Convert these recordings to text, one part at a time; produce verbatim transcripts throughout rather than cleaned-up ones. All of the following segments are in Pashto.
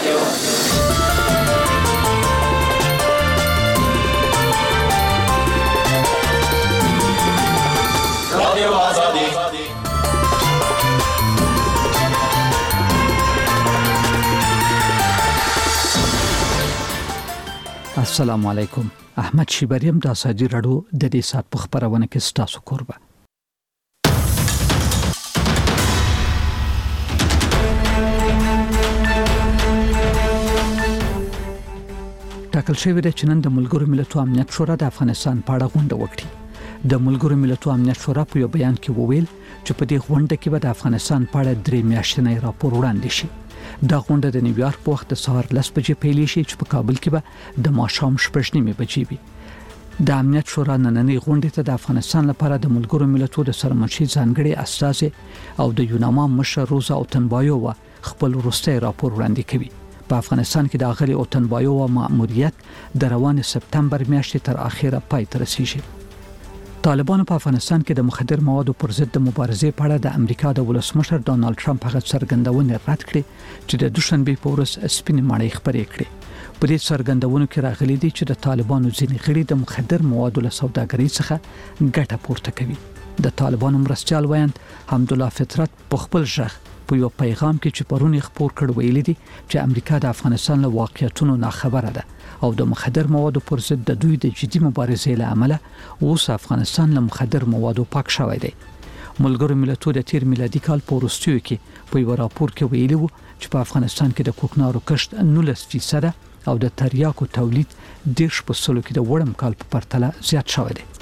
رادیو آزادی. السلام علیکم. احمد شیبریم د ازادي رادیو د دې سات په خبرونه کې ستاسو کوربه. ټاکل شوی دی چې نن د ملګرو ملتونو امنیت شورا د افغانستان په اړه غونډه وکړي. د ملګرو ملتونو امنیت شورا په یو بیان کې وویل چې په دې غونډه کې به د افغانستان په اړه درې میاشتنی راپور وړاندې شي. دا غونډه د نیویارک په وخت د سهار لس بجې پیل شي چې په کابل کې به د ماښام شپږ نیمې بجې وي. د امنیت شورا نننۍ غونډه ته د افغانستان لپاره د ملګرو ملتونو د سرمنشي ځانګړي استازي او د یوناما مشر روزا اوتنبایووا خپل وروستي راپور وړاندې کوي. په افغانستان کې د اغلی اوتنبایووا مأموریت د روان سپتمبر میاشتې تر اخره پای ته رسیږي. طالبانو په افغانستان کې د مخدر موادو پر ضد د مبارزې په اړه د امریکا د ولسمشر ډانلډ ټرمپ هغه څرګندونې رد کړې چې د دوشنبه په ورځ سپینې ماڼۍ خبرې کړې. په دې څرګندونو کې راغلي دي چې د طالبانو ځینې غړي د مخدر موادو له سوداګرۍ څخه ګټه پورته کوي. د طالبانو مرستيال ویاند حمدالله فطرت په خپل ژغ په یو پیغام کې چې پرونی خبر کړ ویلي دي چې امریکا د افغانستان له واقعیتونو ناخبره ده او د مخدر موادو پر ضد د دوی د جدي مبارزې له امله اوس افغانستان له مخدر موادو پاک شوی دی. ملګرو ملتونو د تیر میلادي کال په وروستیو کې په یو راپور کې ویلي وو چې په افغانستان کې د کوکنارو کښت نولس فیصد او د تریاکو تولید دیرش په سلو کې د وړم کال په پرتله زیات شوی دی.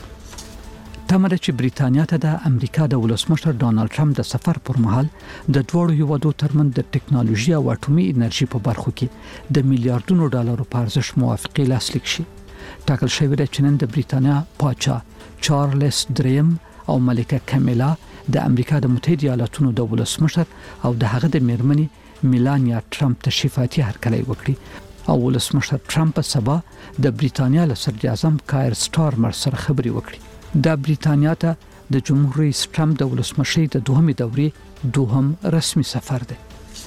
تمره چې بریتانیا ته د امریکا د ولسمشر ډانلډ ټرمپ د سفر پر مهال د دوړو هیوادو ترمن د ټکنالوژي او اټومي انرژي په برخو کې د میلیارډونو ډالرو په ارزښت موافقه لاسلیک شي. ټاکل شوی دی چې نن د بریتانیا پاچا چارلز دریم او ملکه کامیلا د امریکا د متحده ایالاتونو د ولسمشر او د هغه د میرمنې میلانیا ټرمپ تشریفاتي هرکلی وکړي او ولسمشر ټرمپ په سبا د بریتانیا له صدر اعظم کایر سټارمر سره خبرې وکړي. د بریتانیا ته د جمهور رئیس ټرمپ د ولسمشي د دوهمې دورې دوهم رسمي سفر دی.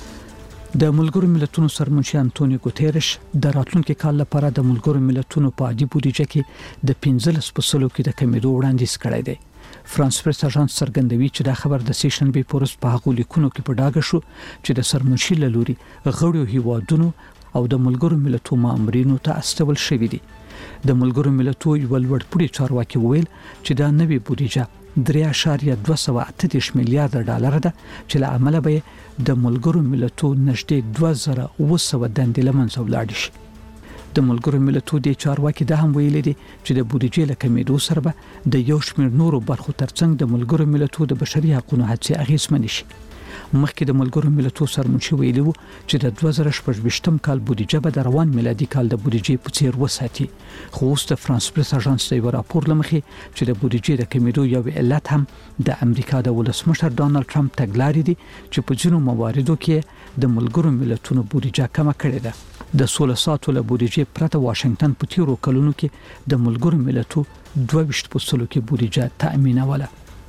د ملګرو ملتونو سرمنشي انټونیو ګوتيرش د راتلونکي کال لپاره د ملګرو ملتونو په عادي بودیجه کې د پنځلس په سلو کې د کمیدو وړاندیز کړی دی. فرانس پریس اژانس څرګندوي چې دا خبر د سیشنبه پورس په هغو لیکونو کې په ډاګه شو چې د سرمنشي لوري غړو هیوادونو او د ملګرو ملتونو مامورینو ته استول شوی دی. د ملګرو ملتونو یو لوړپوړي چارواکي ویل چې دا نوې بودیجه درې اعشاریه دوه سوه اته دېرش میلیارډ ډالر ده چې له عمله به د ملګرو ملتونو نږدې دوه زره اوه سوه دندې له منځه ولاړ شي. د ملګرو ملتونو د چارواکي دا هم ویلي دي چې د بودیجې له کمیدو سره به د یو شمېر نورو برخو ترڅنګ د ملګرو ملتونو د بشري حقوقو هڅې اغېزمنې شي. مخکې د ملګرو ملتونو سرمنشي ویلي وو چې د دوه زره شپږ کال بودیجه به د روان میلادي کال د بودیجې په څیر وساتي. خو اوس د فرانس پریس اژانس د راپور لمخې چې د بودیجې د کمیدو یو علت هم د امریکا د ولسمشر ډانلډ ټرمپ تګلارې دي چې په ځینو مواردو کې د ملګرو ملتونو بودیجه کم کړې ده. د سولې ساتلو له بودیجې پرته واشنگټن په تیرو کلونو کې د ملګرو ملتونو دوه ویشت په سلو کې بودیجه تأمینوله.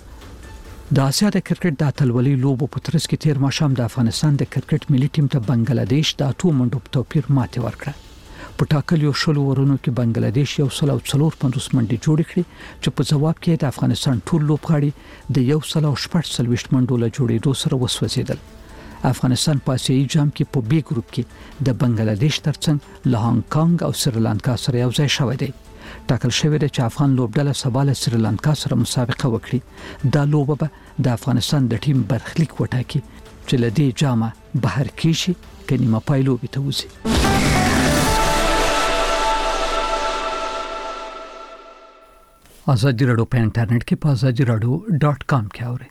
د آسیا د کرکټ د اتلولۍ لوبو په ترڅ کې تیر ماښام د افغانستان د کرکټ ملي ټیم ته بنگلاديش د اتو منډو په توپیر ماتې ورکړه. په ټاکلو شلو ورونو کې بنگلاديش یو سل او څلور پنځوس منډې جوړ کړې چې په جواب کې د افغانستان ټول لوبغاړي د یو سل او شپږ څلوېښت منډو له جوړېدو سره وسوځیدل. افغانستان په آسیایي جام کې په بي ګروپ کې د بنگلاديش ترڅنګ له هانګ کانګ او سریلانکا سره یو ځای شوی دی. ټاکل شوی دی چې افغان لوبډله سبا له سریلانکا سره مسابقه وکړي. دا لوبه به د افغانستان د ټیم برخلیک وټاکي چې له دې جامه بهر کیشي که نیمه پای لوبې ته وځي. ازادي رادیو په انټرنیټ کې په ازادي رادیو ډاټ کام کې اورئ.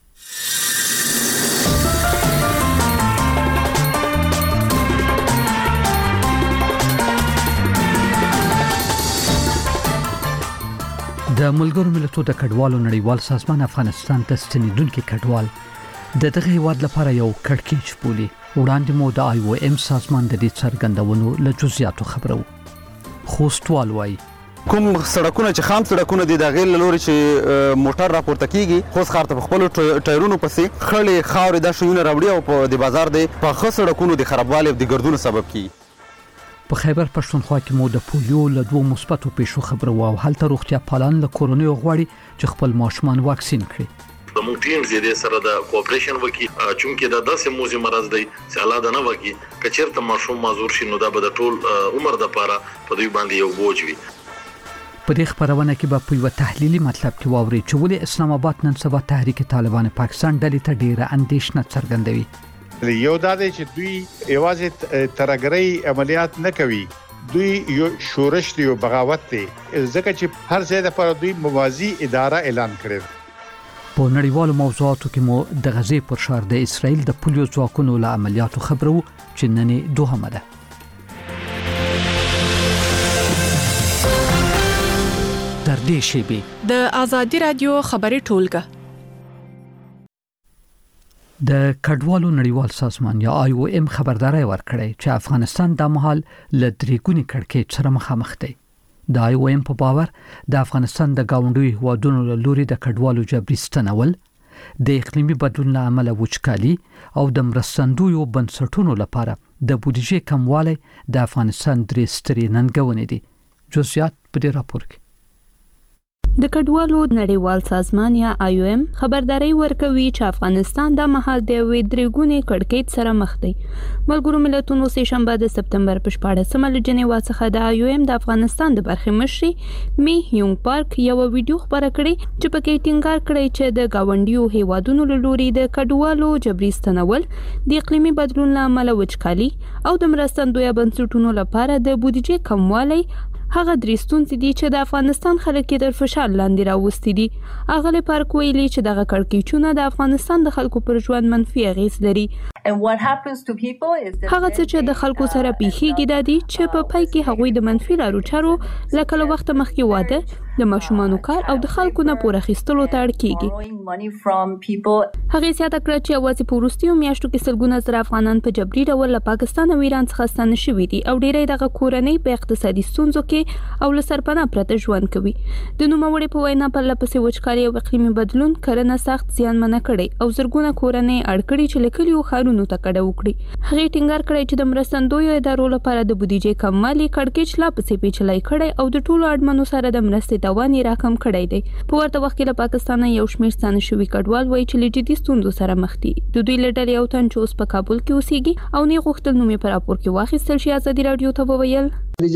د ملګرو ملتونو د کډوالو نړیوال سازمان افغانستان ته ستنیدونکو کډوال د دغه هیواد لپاره یو کړکېچ بولي. وړاندې مو د آی او ایم سازمان د دې څرګندونو له جزئیاتو خبرو. خوستوال وایي کوم سړکونه چې خام سړکونه دي د غیر لوري چې موټر راپورته کیږي خو ښار ته په خپل ټایرونو پسې خړې خاورې د شوونه راوړي او په د بازار د په خو سړکونو د خرابوالي او د ګردونو سبب کیږي. په خیبر پښتونخوا کې مو د پولیو له دوه مثبتو پیښو خبره و او هلته روغتیا پالان له کورونی غواړي چې خپل ماشومان واکسین کړي. د مونږ ټیم زیاده سره د کوآپریشن وکي چونکې دا داسې موزي مرز دی چې الاده نه وکي کچېرته ماشوم معذور شي نو دا به د ټول عمر د پاره په دوی باندې یو بوج وي. په دې خبرونه کې به په یو تحلیلي مطلب کې واوري چې ولې اسلام آباد نن سبا تحریک طالبان پاکستان ډلې ته ډیره اندېښنه څرګندوي. یو دا دی چې دوی یوازې ترګرۍ عملیات نه کوي، دوی یو شورش دی او بغاوت دی ځکه چې هر ځای د پر دوی موازی اداره اعلان کړي. په نړیوالو موضوعاتو کې مو د غزې پر شار د اسرائیل د پولیو ځواکونو له عملیاتو خبرو چې نن دوهمه ده. تر دې شیبې د آزادي رادیو خبري ټولګه د کډوالو نړیوال سازمان یا آی او ام خبرداري ورکړې چې افغانستان د مهال له درېګونی کړکېچ سره مخامخ دی. د آی او ام په باور د افغانستان د گاونډي هوادونو له لوري د کډوالو جبري ستنول د اقلیمي بدلون له امله وچکالي او د مرستندویو بنسټونو لپاره د بودیجې کموالی د افغانستان درې سترې ننګونې دي. جزئیات په دې راپور کې. د کډوالو نړیوال سازمان یا آی او ام خبرداري ورکوي چې افغانستان د مهال د وې درېګونی کړکېچ سره مخ دی. ملګرو ملتونو سه شنبه د سپتمبر په شپاړسمه له جنیوا څخه د آی او ام د افغانستان د برخې مشر می یونګ پارک یو ویډیو خبره کړې چې پکې ټینګار کړی چې د گاونډیو هیوادونو له لوري د کډوالو جبري ستنول د اقلیمي بدلون له امله وچکالي او د مرستندویه بنسټونو لپاره د بودیجې کموالی هغه درې ستونزې دي چې د افغانستان خلک یې تر فشار لاندې راوستي دي. اغلی پارک ویلي چې دغه کړکېچونه د افغانستان د خلکو پر ژوند منفي اغېز لري. هغه څه چې د خلکو سره پیښیږي دا دي چې په پای کې هغوی د منفي لارو چارو لکه له وخته مخکې واده د ماشومانو کار او د خلکو نه پور اخیستلو ته اړ کیږي. هغه زیاته کړه چې اوازې په وروستیو میاشتو کې سلګونه زره افغانان په جبري ډول له پاکستان او ایران څخه ستانه شوي دي او ډیری دغه کورنۍ په اقتصادي ستونزو کې او له سرپناه پرته ژوند کوي. د نوموړي په وینا پرله پسې وچکالي او اقلیمي بدلون کرنه سخت زیانمنه کړي او زرګونه کورنۍ اړ کړي چې له کلیو ښارونو ته کډه وکړي. هغه ټینګار کړی چې د مرستندویو ادارو لپاره د بودیجې کموالی کړکېچ لا پسې پیچلی کړی او د ټولو اړمنو سره د مرستې توان یې راکم کړی دی. په ورته وخت کې له پاکستان یو شمېر ستانه شوي کډوال وایي چې له جدي ستونزو سره مخ دي. د دوی له ډلې یو تن چې اوس په کابل کې اوسېږي او نه غوښتل نوم یې په راپور کې واخیستل شي ازادي راډیو ته وویل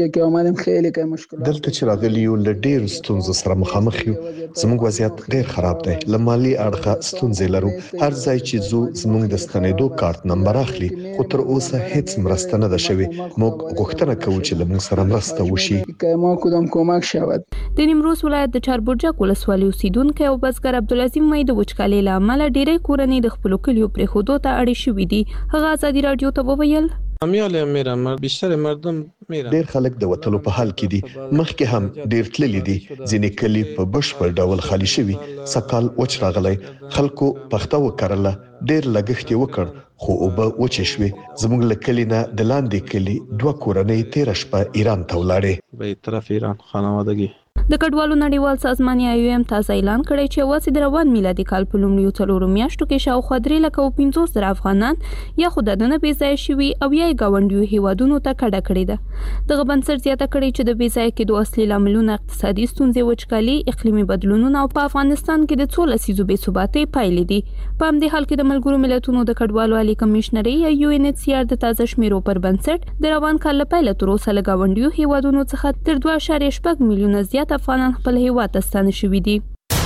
دلته چې راغلي یو له ډېرو ستونزو سره مخامخ یو. زموږ وضعیت ډېر خراب دی. له مالي اړخه ستونزې لرو. هر ځای چې زو زموږ د ستنېدو کارت نمبر اخلي خو تر اوسه هیڅ مرسته نه ده شوې. موږ غوښتنه کوو چې له موږ سره مرسته وشي. د نیمروز ولایت د چاربرجک ولسوالۍ اوسیدونکو او بزګر عبدالعظیم مې د وچکالۍ له امله ډېری کورنۍ د خپلو کلیو پرېښودو ته اړې شوي دي. هغه ازادي راډیو ته وویل امیاله میرا مر بیشتر مردم میرا ډیر خلک د وټلو په حال کې دي. مخکې هم ډیر تللی دي. ځینې کلی په بشپړ ډول خالی شوي. سکال وچ راغلی. خلکو پخته وکړله. ډیر لګښت یې وکړ خو اوبه وچې شوې. زموږ له کلي نه د لاندې کلي دوه کورنۍ تېره شپه ایران ته ولاړې. به طرف ایران خانوادگی د کډوالو نړیوال سازمان آی او ام تازه اعلان کړی چې اوس د روان میلادي کال په لومړیو څلورو میاشتو کې شاوخوا درې لکه پنځوس زره افغانان یا خو د دننه بې ځایه شوي او یا یې ګاونډیو هیوادونو ته کډه کړې ده. دغه بنسټ زیاته کړې چې د بې ځایه کېدو اصلي لاملونه اقتصادي ستونزې، وچکالي، اقلیمي بدلونونه او په افغانستان کې د څو لسیزو بې ثباتۍ پایلې دي. په همدې حال کې د ملګرو ملتونو د کډوالو عالي کمشنري یا یو ان ایچ سی آر د تازه شمیرو پر بنسټ د روان کال له پیله تر اوسه له ګاونډیو هیوادونو څخه تر دوه اعشاریه شپږ میلیونه زیات افغانان خپل هیواد ته ستانه شوي دي.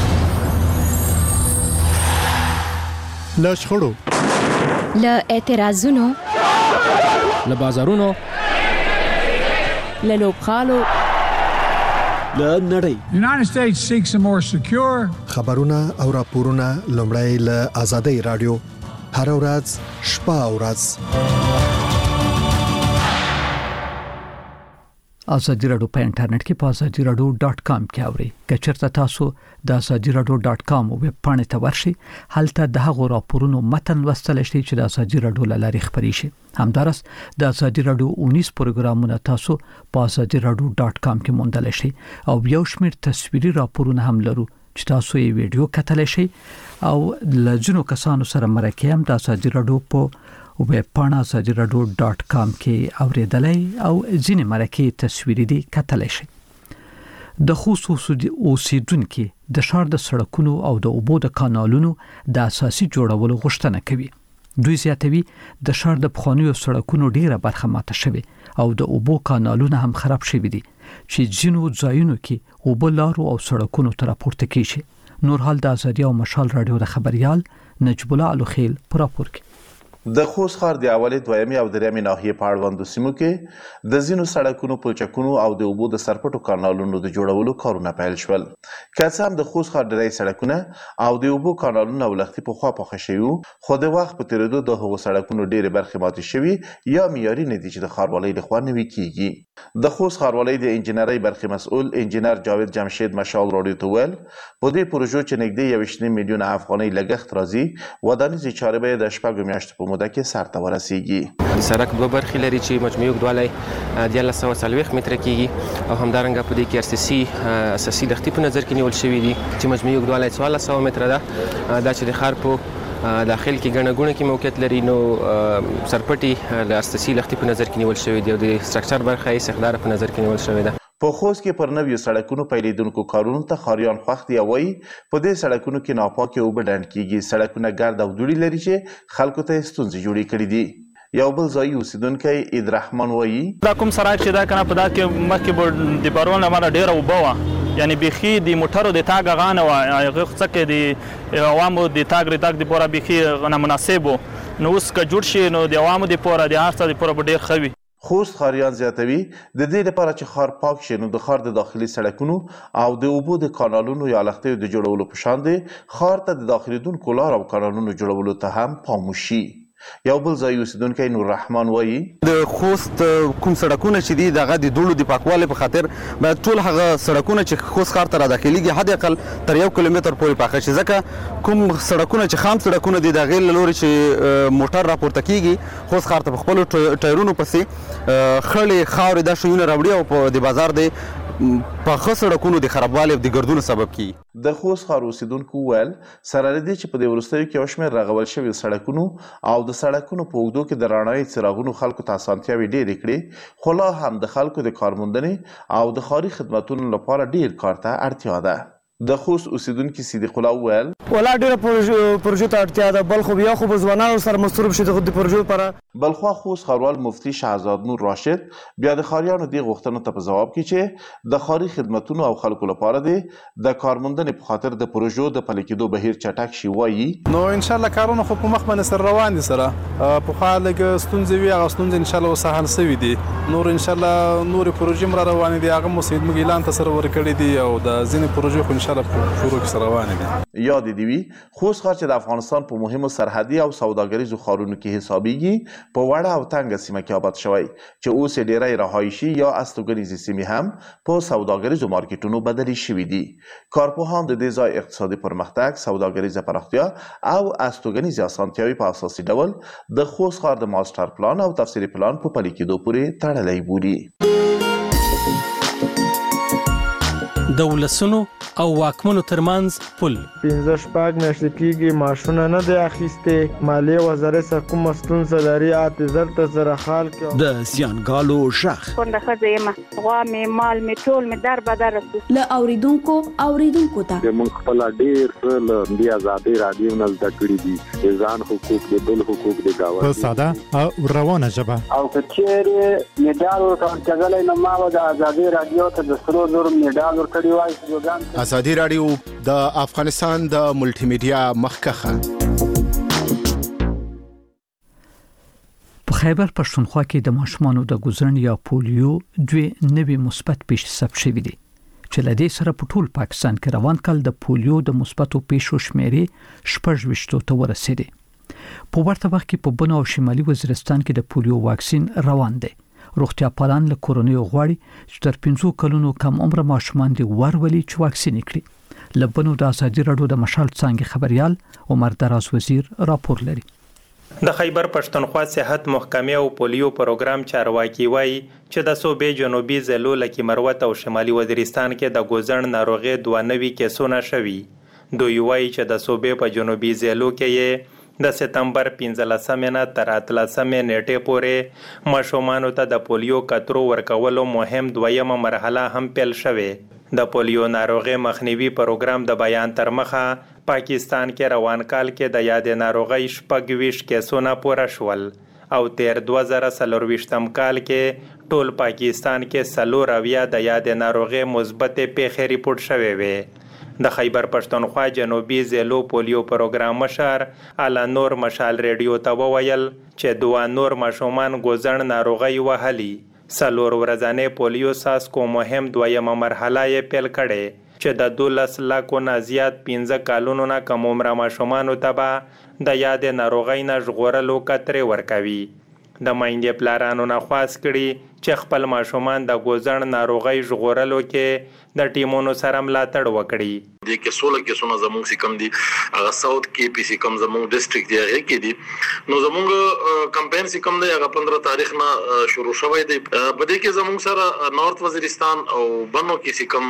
له شخړو، له اعتراضونو، له بازارونو، له لوبغالو، له نړۍ. United States seeks a more secure خبرونه او راپورونه لومړی له آزادۍ رادیو هر ورځ شپه او ورځ. ازادي رادیو په انټرنیټ کې په ازادي رادیو ډاٹ کام کې اوري. کچرته تاسو د ازادي رادیو ډاٹ کام ویب پاڼې ته ورشي، هلته د هغو راپورونو متن لوستل شي چې د ازادي رادیو لاري خبري شي. همدارس د ازادي رادیو اونیس پروګرامونه تاسو په ازادي رادیو ډاٹ کام کې موندل شي او یو شمېر تصویري راپورونه هم لرو چې تاسو یې ویډیو کتلی شي او لږونو کسانو سره مرکه هم د ازادي رادیو په ویب پاڼه ازادي رادیو ډاٹ کام کې اوریدلای او ځینې مرکه تصویري دي کتلی شي. د خصوصي اوسیدونکو د شهر د سړکونو او د اوبو د کانالونو د اساسي جوړولو غوښتنه کوي. دوی زیاتوي د شهر د پخوانیو سړکونو ډیره برخه ماته شوی او د اوبو کانالونه هم خراب شوی دي چې ځینو ځایونو کې اوبو لارو او سړکونو ته راپورته کیږي. نور حال د ازادي او مشال رادیو د خبريال نجیب الله الوخیل پر راپور کې. د خوست ښار د اولي دویمي او درېمي ناحیې په اړوندو سیمو کې د ځینو سړکونو پلچکونو او د اوبو د سرپټو کانالونو د جوړولو کارونه پیل شول. که څه هم د خوست ښار ډېری سړکونه او د اوبو کانالونه ولختي پخوا پاخه شوي وو، خو د وخت په تېرېدو د هغو سړکونو ډېرې برخې ماتې شوي یا معیاري نه دي چې د ښاروالۍ لخوا نوي کیږي. د خوست ښاروالۍ د انجینرۍ برخې مسؤل انجینر جاوید جمشید مشال راډیو ته وویل په دې پروژو چې نږدې یو ویشت میلیونه افغانۍ لګښت راځي، ودانیزې چارې به د شپږو میاشتو په موده کې سرته ورسیږي. د سړک دوه برخې لري چې مجموعي اوږدوالی دیارلس سوه څلوېښت متره کېږي او همدارنګه په دې کې ار سی سی اساسي لښتي په نظر کې نیول شوي دي چې مجموعي اوږدوالی څوارلس سوه متره ده. دا چې د ښار په داخل کې ګڼه ګوڼه کې موقعیت لري، نو سرپټي له اساسي لښتي په نظر کې نیول شوي دي او د سټرکچر برخه یې سخداره په نظر کې نیول شوې ده. په خوست کې پر نویو سړکونو پیلېدونکو کارونو ته ښاریان خوښ دي او وایي په دې سړکونو کې ناپاکې اوبه ډنډ کېږي. سړکونه ګرد او دوړې لري چې خلکو ته یې ستونزې جوړې کړي دي. یو بل ځایي اوسیدونکی عیدرحمن وایي دا کوم سړک چې دا کنه په دا کې مخکې به د بارون لپاره ډېره اوبه وه، یعنی بیخي د موټرو د تاګ هغه نه وه، هغه څه کې د عوامو د تاګ رتاګ دپاره بیخي نامناسب و. نو اوس که جوړ شي نو د عوامو دپاره د هر څه دپاره به ډېر ښه وي. خوست ښاریان زیاتوي د دې لپاره چې ښار پاک شي نو د ښار د داخلي سړکونو او د اوبو د کانالونو یا لښتیو د جوړولو په شان دی ښار ته د داخلېدونکو لار او کانالونو جوړولو ته هم پام وشي. یو بل ځای اوسیدونکی نور رحمان وایي د خوست کوم سړکونه چې دي دغه د دوړو د پاکوالي په خاطر باید ټول هغه سړکونه چې خوست ښار ته راداخلېږي حد اقل تر یو کیلومتر پورې پاخه شي، ځکه کوم سړکونه چې خام سړکونه دي د هغې له لورې چې موټر راپورته کېږي خوست ښار ته په خپلو ټایرونو پسې خړې خاورې دا شیونه راوړي او په د بازار د پاخه سړکونو د خرابوالي او د ګردونو سبب کیږي. د خوست ښار اوسیدونکو وویل سره له دې چې په دې وروستیو کې یو شمېر رغول شوي سړکونو او د سړکونو په اوږدو کې د رڼایي څراغونو خلکو ته اسانتیاوې ډېرې کړې، خو لا هم د خلکو د کارموندنې او د ښاري خدمتونو لپاره ډېر کار ته اړتیا ده. د خوست اوسیدونکي صدیق الله وویل ولا ډېره پروژو ته اړتیا ده، بل خو بیا خو به ځوانانو سره مصروف شي د پروژو لپاره. بلخوا خوست ښاروال مفتي شهزاد نور راشد بیا د ښاریانو دې غوښتنو ته په ځواب کې چې د ښاري خدمتونو او خلکو لپاره دی د کارموندنې په خاطر د پروژو د پلي کېدو بهیر چټک شي. وایي نو انشاءالله کارونه خو په مخ باندې سره روان دي، سره پخوا لږ ستونزې وي، هغه ستونزې انشاءالله اوس حل سوي دي. نور انشاءالله نورې پروژې هم را روانې دي، هغه مو موږ اعلان ته سره ورکړي دي او د ځینې پروژې خو انشاءالله په شروع کې سره روانې دي. یاد دې وي خوست ښار چې د افغانستان په مهمو سرحدي او سوداګریزو ښارونو کې حسابیږي په وړه او تنګه سیمه کې آباد شوی چې اوس یې ډېری رهایشي یا استوګنیزې سیمې هم په سوداګریزو مارکیټونو بدلې شوي دي. کارپوهان د دې ځای اقتصادي پرمختګ، سوداګریزه پراختیا او استوګنیزې اسانتیاوې په اساسي ډول د خوست ښار د ماسټر پلان او تفصیلي پلان په پلي کېدو پورې تړلی بولي. د ولسونو او واکمنو ترمنځ پل پنځه شپږ میاشتې کېږي معاشونه نه دی اخیستې، مالیې وزارت څخه کومه ستونزه لري اته زر ته زره خال کې د زیانګالو غږ کونډه ښځه یم، غوا مې مال مې ټول مې در بدر رسو له اوریدونکو اوریدونکو ته موږ خپل ډېر څه له دې ازادۍ راډیو نه زده کړي دي، د ځان حقوق د بل حقوق د ګاونډي په ساده او روانه ژبه. او که چېرې میډال ورکول کېدلی نو ما به د ازادۍ راډیو ته د سرو زرو میډال ورکړی وای. ازادي راډیو د افغانستان د ملټي میډیا مخکخه. په خیبر پښتونخوا کې د ماشومانو د ګوزرن یا پولیو دوی نوي مثبت پیښې ثبت شوې دي چې له دې سره په ټول پاکستان کې روان کال د پولیو د مثبتو پیښو شمیرې شپږ ویشتو ته ورسېدې. په ورته وخت کې په بنو او شمالي وزیرستان کې د پولیو واکسین روان دی روغتیا پالان له کورونی غواړي چې تر پنځو کلونو کم عمر ماشومان دي ورولي چې واکسین کړي. لبنو د ازادي راډیو د مشال څنګه خبريال عمر دراز وزیر راپور لري. د خیبر پښتونخوا صحت محکمې او پولیو پروګرام چارواکي وایي چې د صوبې جنوبي ضلعو لکه مروت او شمالي وزیرستان کې د ګوزن ناروغي دوه نوي کیسونه شوي. دوی وایي چې د صوبې په جنوبي ضلعو کې د سپتمبر پنځلسمې نه تر اتلسمې نیټې پورې ماشومانو ته د پولیو قطرو ورکولو مهم دویمه مرحله هم پیل شوې. د پولیو ناروغي مخنیوي پروګرام د بیان تر مخه پاکستان کې روان کال کې د یاد ناروغي شپږ ویشت کیسونه پوره شول او تیر دوه زره څلرویشتم کال کې ټول پاکستان کې څلور اویا د یاد ناروغي مثبت پیښې ریپورت شوې وې. د خیبر پښتونخوا جنوبي ضلعو پولیو پروګرام مشر اعلی نور مشال ریډیو ته وویل چې دوه نور ماشومان ګوزن ناروغي وهلي. څلور ورځې پولیو ساسکو مهم دویمه مرحله یې پیل کړې چې د دولس لکو نه زیات پنځه کالونو نه کم عمره ماشومانو ته به د یاد ناروغۍ نه ژغورلو قطرې ورکوي. د میندې پلارانو نه خواست کړي چې خپل ماشومان د ګوزن ناروغۍ ژغورلو کې د ټیمونو سره ملاتړ وکړي. د کې سوله کې سونه زموږ سکم دي هغه ساوث کې پی سی کم زموږ ډیسټریکټ دی هغه کې دي نو زموږ کمپاین سکم دی هغه پندرہ تاریخ نه شروع شوی دی. په دې کې زموږ سره نارث وزیرستان او بنو کې سکم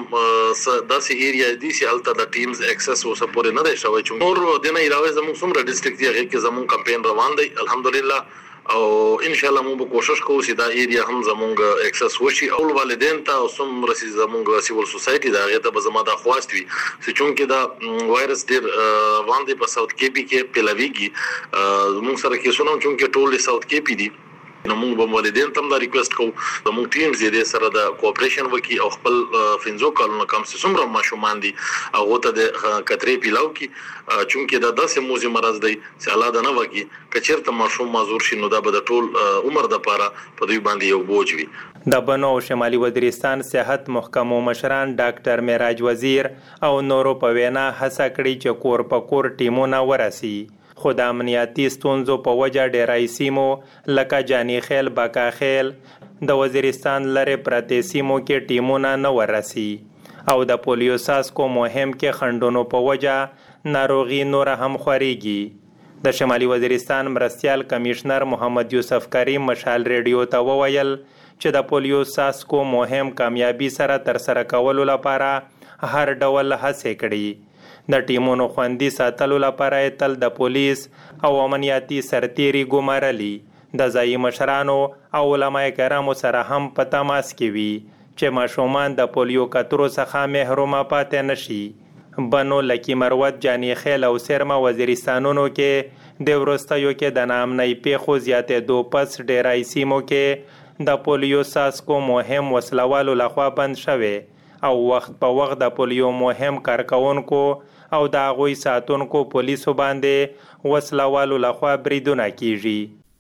داسې ایریا دي چې الته د ټیمز ایکسس او سپورټ نه دی شوی چې نور د نه علاوه زموږ څومره ډیسټریکټ دی هغه کې زموږ کمپاین روان دی الحمدلله او ان شاء الله موږ کوشش کوو چې دا ایریا هم زموږ ایکسس وشي. اول والدین ته او سم رسي زموږ سیول سوسايټي دا هغه ته به زما د خواست وي چې چونکه دا وایرس ډیر باندې په ساوث کې پی کې پیلاویږي موږ سره کې سونم چونکه ټول ساوث کې پی دي نو موږ به والدین ته دا ریکوست کوو زموږ ټیم زیاده سره د کوآپریشن وکي او خپل فینزو کالونو کم څومره ماشومان دي هغه ته د کترې پیلاو کی چونکه دا داسې موزي مرز دی چې الله دا نه وکي کچیرته ماشوم معذور شي نو دا به د ټول عمر د پاره په دوی باندې یو بوج وي. د بنو او شمالي وزیرستان صحت محکمو مشران ډاکټر معراج وزیر او نورو په وینا هڅه کړې چې کور په کور ټیمونه ورسي. خو د امنیتي ستونزو په وجه ډیری سیمو لکه جانی خیل باکا خیل د وزیرستان لرې پرتې سیمو کې ټیمونه نه ورسي او د پولیو ساسکو مهم کې خندونو په وجه ناروغي نور هم خوريږي. د شمالي وزیرستان مرستيال کمشنر محمد یوسف کریم مشال ریډیو ته وویل چې د پولیو ساسکو مهم کامیابی سره تر سره کولو لپاره هر ډول هڅې کړي. د ټیمونو خوندي ساتلو لپاره تل د پولیس او امنیتي سرتيري ګمارلي د ځای مشرانو او علماء کرامو سره هم په تماس کې وي چې ماشومان د پولیو قطرو څخه محروم پاتې نشي. بنو لکی مروت جانی خیل او سرما وزیرستانونو کې د ورستیو کې د نامنۍ پیښو زیاتې دو پس ډیرای سیمو کې د پولیو ساسکو مهم وسلوالو لخوا بند شوه او وخت په وخت د پولیو مهم کارکونکو او د هغوی ساتونکو پولیسو باندې وسلوالو لخوا بریدونه کیږي.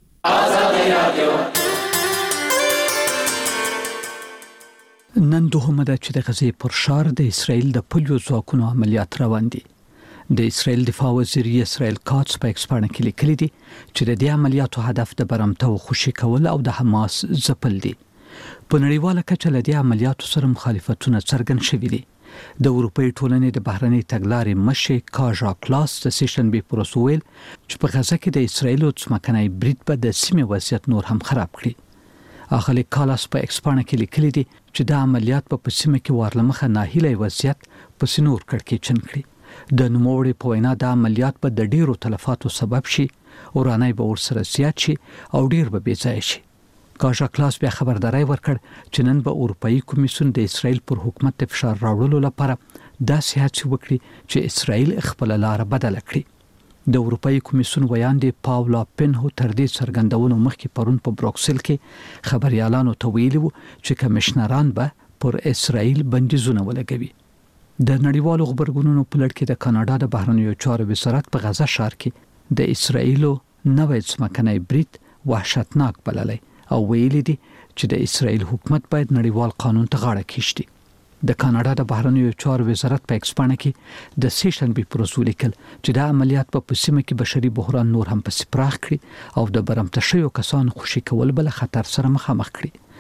نن دوهمه ده چې د غزې پر شار د اسرایل د پولیو ځواکونو عملیات روان دي. د اسرایل دفاع وزیر اسرایل کاتس په ایکسپانه کې لیکلي دي چې د دې عملیاتو هدف د برمته او خوشي کول او د حماس ځپل دي. په نړیواله کچه له دې عملیاتو سره مخالفتونه څرګند شوي دي. د اروپאי ټولنې د بهرنۍ تګلارې مشر کاژا کلاس د سیشن بي پروسویل چې په غزه کې د اسرایل او ځمکنۍ برید په د سیمې وضعیت نور هم خراب کړي. اغلی کالاس په ایکسپانه کې لیکلي دي چې د عملیات په سیمه کې ورلمخه ناهیلي وضعیت په سنور کړکېچن کړي. د نوموړي په وینا د عملیات په د ډیرو تلفاتو سبب شي او رانای به ورسره زیات شي او ډیر به بې ځای شي. کاژا کلاس بیا خبرداري ورکړ چې نن به اروپאי کمیسیون د اسرایل پر حکومت ته فشار راوړلو لپاره داسې هڅې وکړي چې اسرایل خپل لار بدل کړي. د اروپאי کمیسیون ویاندې پاولا پنهو تر دې څرګندونو مخکې پرون په بروکسل کې خبريالانو ته ویلي وو چې کمشنران به پر اسرایل بندیزونه ولګوي. د نړیوالو خبرګونونو په لړ کې د کاناډا د بهرنیو چارو وزارت په غزه ښار کې د اسرایلو نوې ځمکنۍ برید وحشتناک بللی او ویلي دي چې د اسرایل حکومت باید نړیوال قانون ته غاړه کېږدي. د کاناډا د بهرنیو چارو وزارت په ایکسپانه کې د سیشن بي پروسو لیکل چې د عملیات په سیمه کې بشري بحران نور هم پسې پراخ کړي او د برمته شویو کسانو خوشي کول بل خطر سره مخامخ کړي.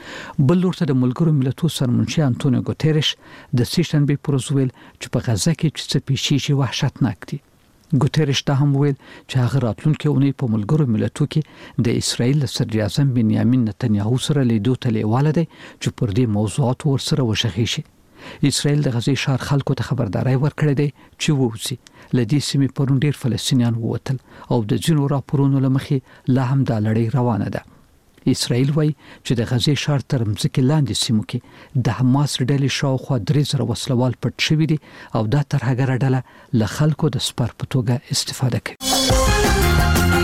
بل ورته د ملګرو ملتونو سرمنشي انټونیو ګوتيريش د سیشنبه پر ورځ ویل چې په غزه کې چې څه پیښیږي وحشتناک دي. ګوتيريش ته هم ویل چې هغه راتلونکي اونۍ په ملګرو ملتونو کې د اسرائیل صدر اعظم بنیامین نتنیاهو سره لیدو ته لیواله دی چې پر دې موضوعات ورسره وشخې شي. اسرائیل د غزې ښار خلکو ته خبرداري ورکړې ده چې ووسی لدې سیمې پرون ډیر فلسطینیان ووتل او د جنو راپورونو لمخې لا هم د لړۍ روانه ده. اسرائیل وایي چې د غزې ښار تر مځکې لاندې سیمو کې د حماس ډلې شاوخوا درې زره وسلوال پټ شوي دي او دا ترهګره ډله له خلکو د سپر په توګه استفاده کوي.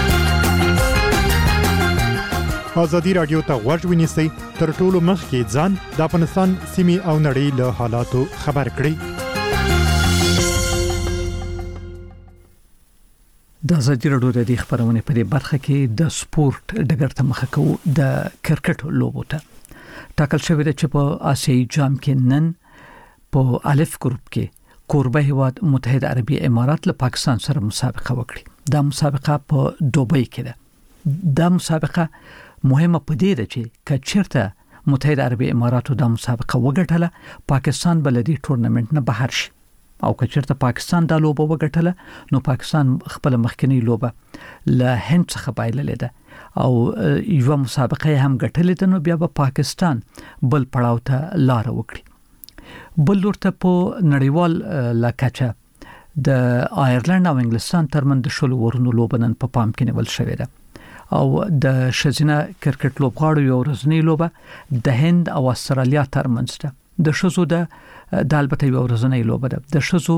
ازادي رادیو ته غوږ ونیسئ تر ټولو مخکې ځان د افغانستان سیمې او نړۍ له حالاتو خبر کړئ. د ازادي رادیو د دې خبرونه په دې برخه کې د سپورت ډګر ته مخه کوو. د کرکټ لوبو ته ټاکل شوی دی چې په آسیایي جام کې نن په الف ګروپ کې کوربه هیواد متحده عربي امارات له پاکستان سره مسابقه وکړي. دا مسابقه په دوبۍ کې ده. دا مسابقه مهمه پدې ده چې کچرته متحده عربي اماراتو د مسابقه وګټله پاکستان بلدي ټورنمنت نه بهر شي او کچرته پاکستان د لوبه وګټله نو پاکستان خپل مخکنی لوبه له هند څخه بایللې ده او یو مسابقه هم ګټلې ده نو بیا به پاکستان بل پړاو ته لار وکړي. بل ورته په نړیوال لکچه د آیرلند او انګلستان ترمنځ شلو ورونو لوبنن په پام کې نیول شوې ده او د شزینه کرکټ لوبغاړو یو ورځنی لوبه د هند او استرالیا ترمنځ ده. د شزو د د البته یو ورځنی لوبه ده. د شزو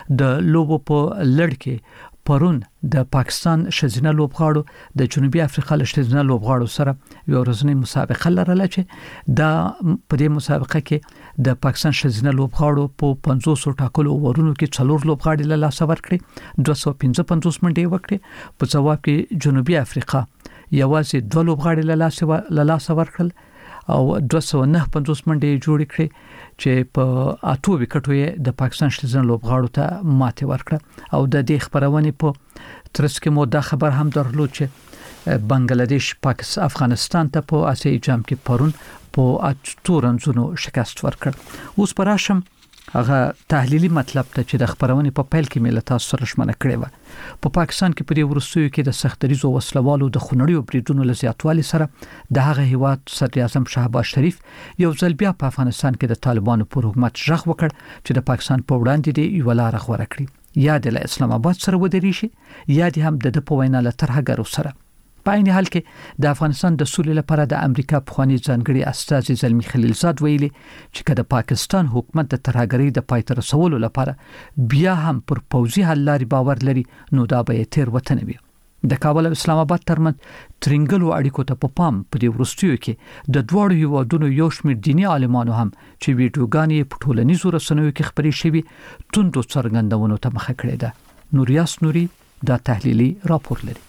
د لوبو په لړ کې پرون د پاکستان شزینه لوبغاړو د جنوبي افریقا له شزینه لوبغاړو سره یو ورځنی مسابقه لرله چې دا په دې مسابقه کې د پاکستان شزینه لوبغاړو په پنځوس ټاکلو ورونو کې څلور لوبغاړي له لاسه ورکړي دوه سوه پنځه پنځوس منډې وکړي. په ځواب کې جنوبي افریقا یوازې دوه لوبغاړي له لاسه له لاسه ورکړل او دوه سوه نه پنځوس منډې جوړې کړې چې په اټو وکټو یې د پاکستان شزینه لوبغاړو ته ماته ورکړه. او د دې خبرونه په ترڅ کې مو دا خبر هم درلود چې بنگلاديش پاکستان افغانستان ته په آسیایي جام کې پرون په اټو رنځونو شکست ورکړ. اوس پراشم هغه تحلیلی مطلب ته چې د خبرونه په پیل کې ملت سره شمنه کړې و. په پاکستان کې په دې ورستیو کې د سختریزو وسلوالو د خونړیو بریدونو له زیاتوالي سره د هغه هیواد صدر اعظم شهباز شریف یو ځل بیا په افغانستان کې د طالبانو پر حکومت ژغ وکړ چې د پاکستان په وړاندې دی یو لار غوړه کړی یا د اسلام آباد سره ودرې شي یا د هم د په وینا له ترهګرو سره. په عین حال کې د افغانستان د سولې لپاره د امریکا پخوانی ځانګړي استازي زلمی خلیلزاد ویلي چې کله پاکستان حکومت د ترهګرۍ د پای ته رسولو لپاره بیا هم پر پوځي حل لري باور لري نو دا به تیر وطن وي. د کابل او اسلام آباد ترمنځ ترنګلو اړیکو ته په پام په دې ورستیو کې د دوړو هیوادونو یو شمېر دینی عالمانو هم چې ویډیوګانې په ټولنیزو رسنیو کې خبرې شوي توندو څرګندونو ته مخه کړې ده. نوریاس نوري دا تحلیلی راپور لري.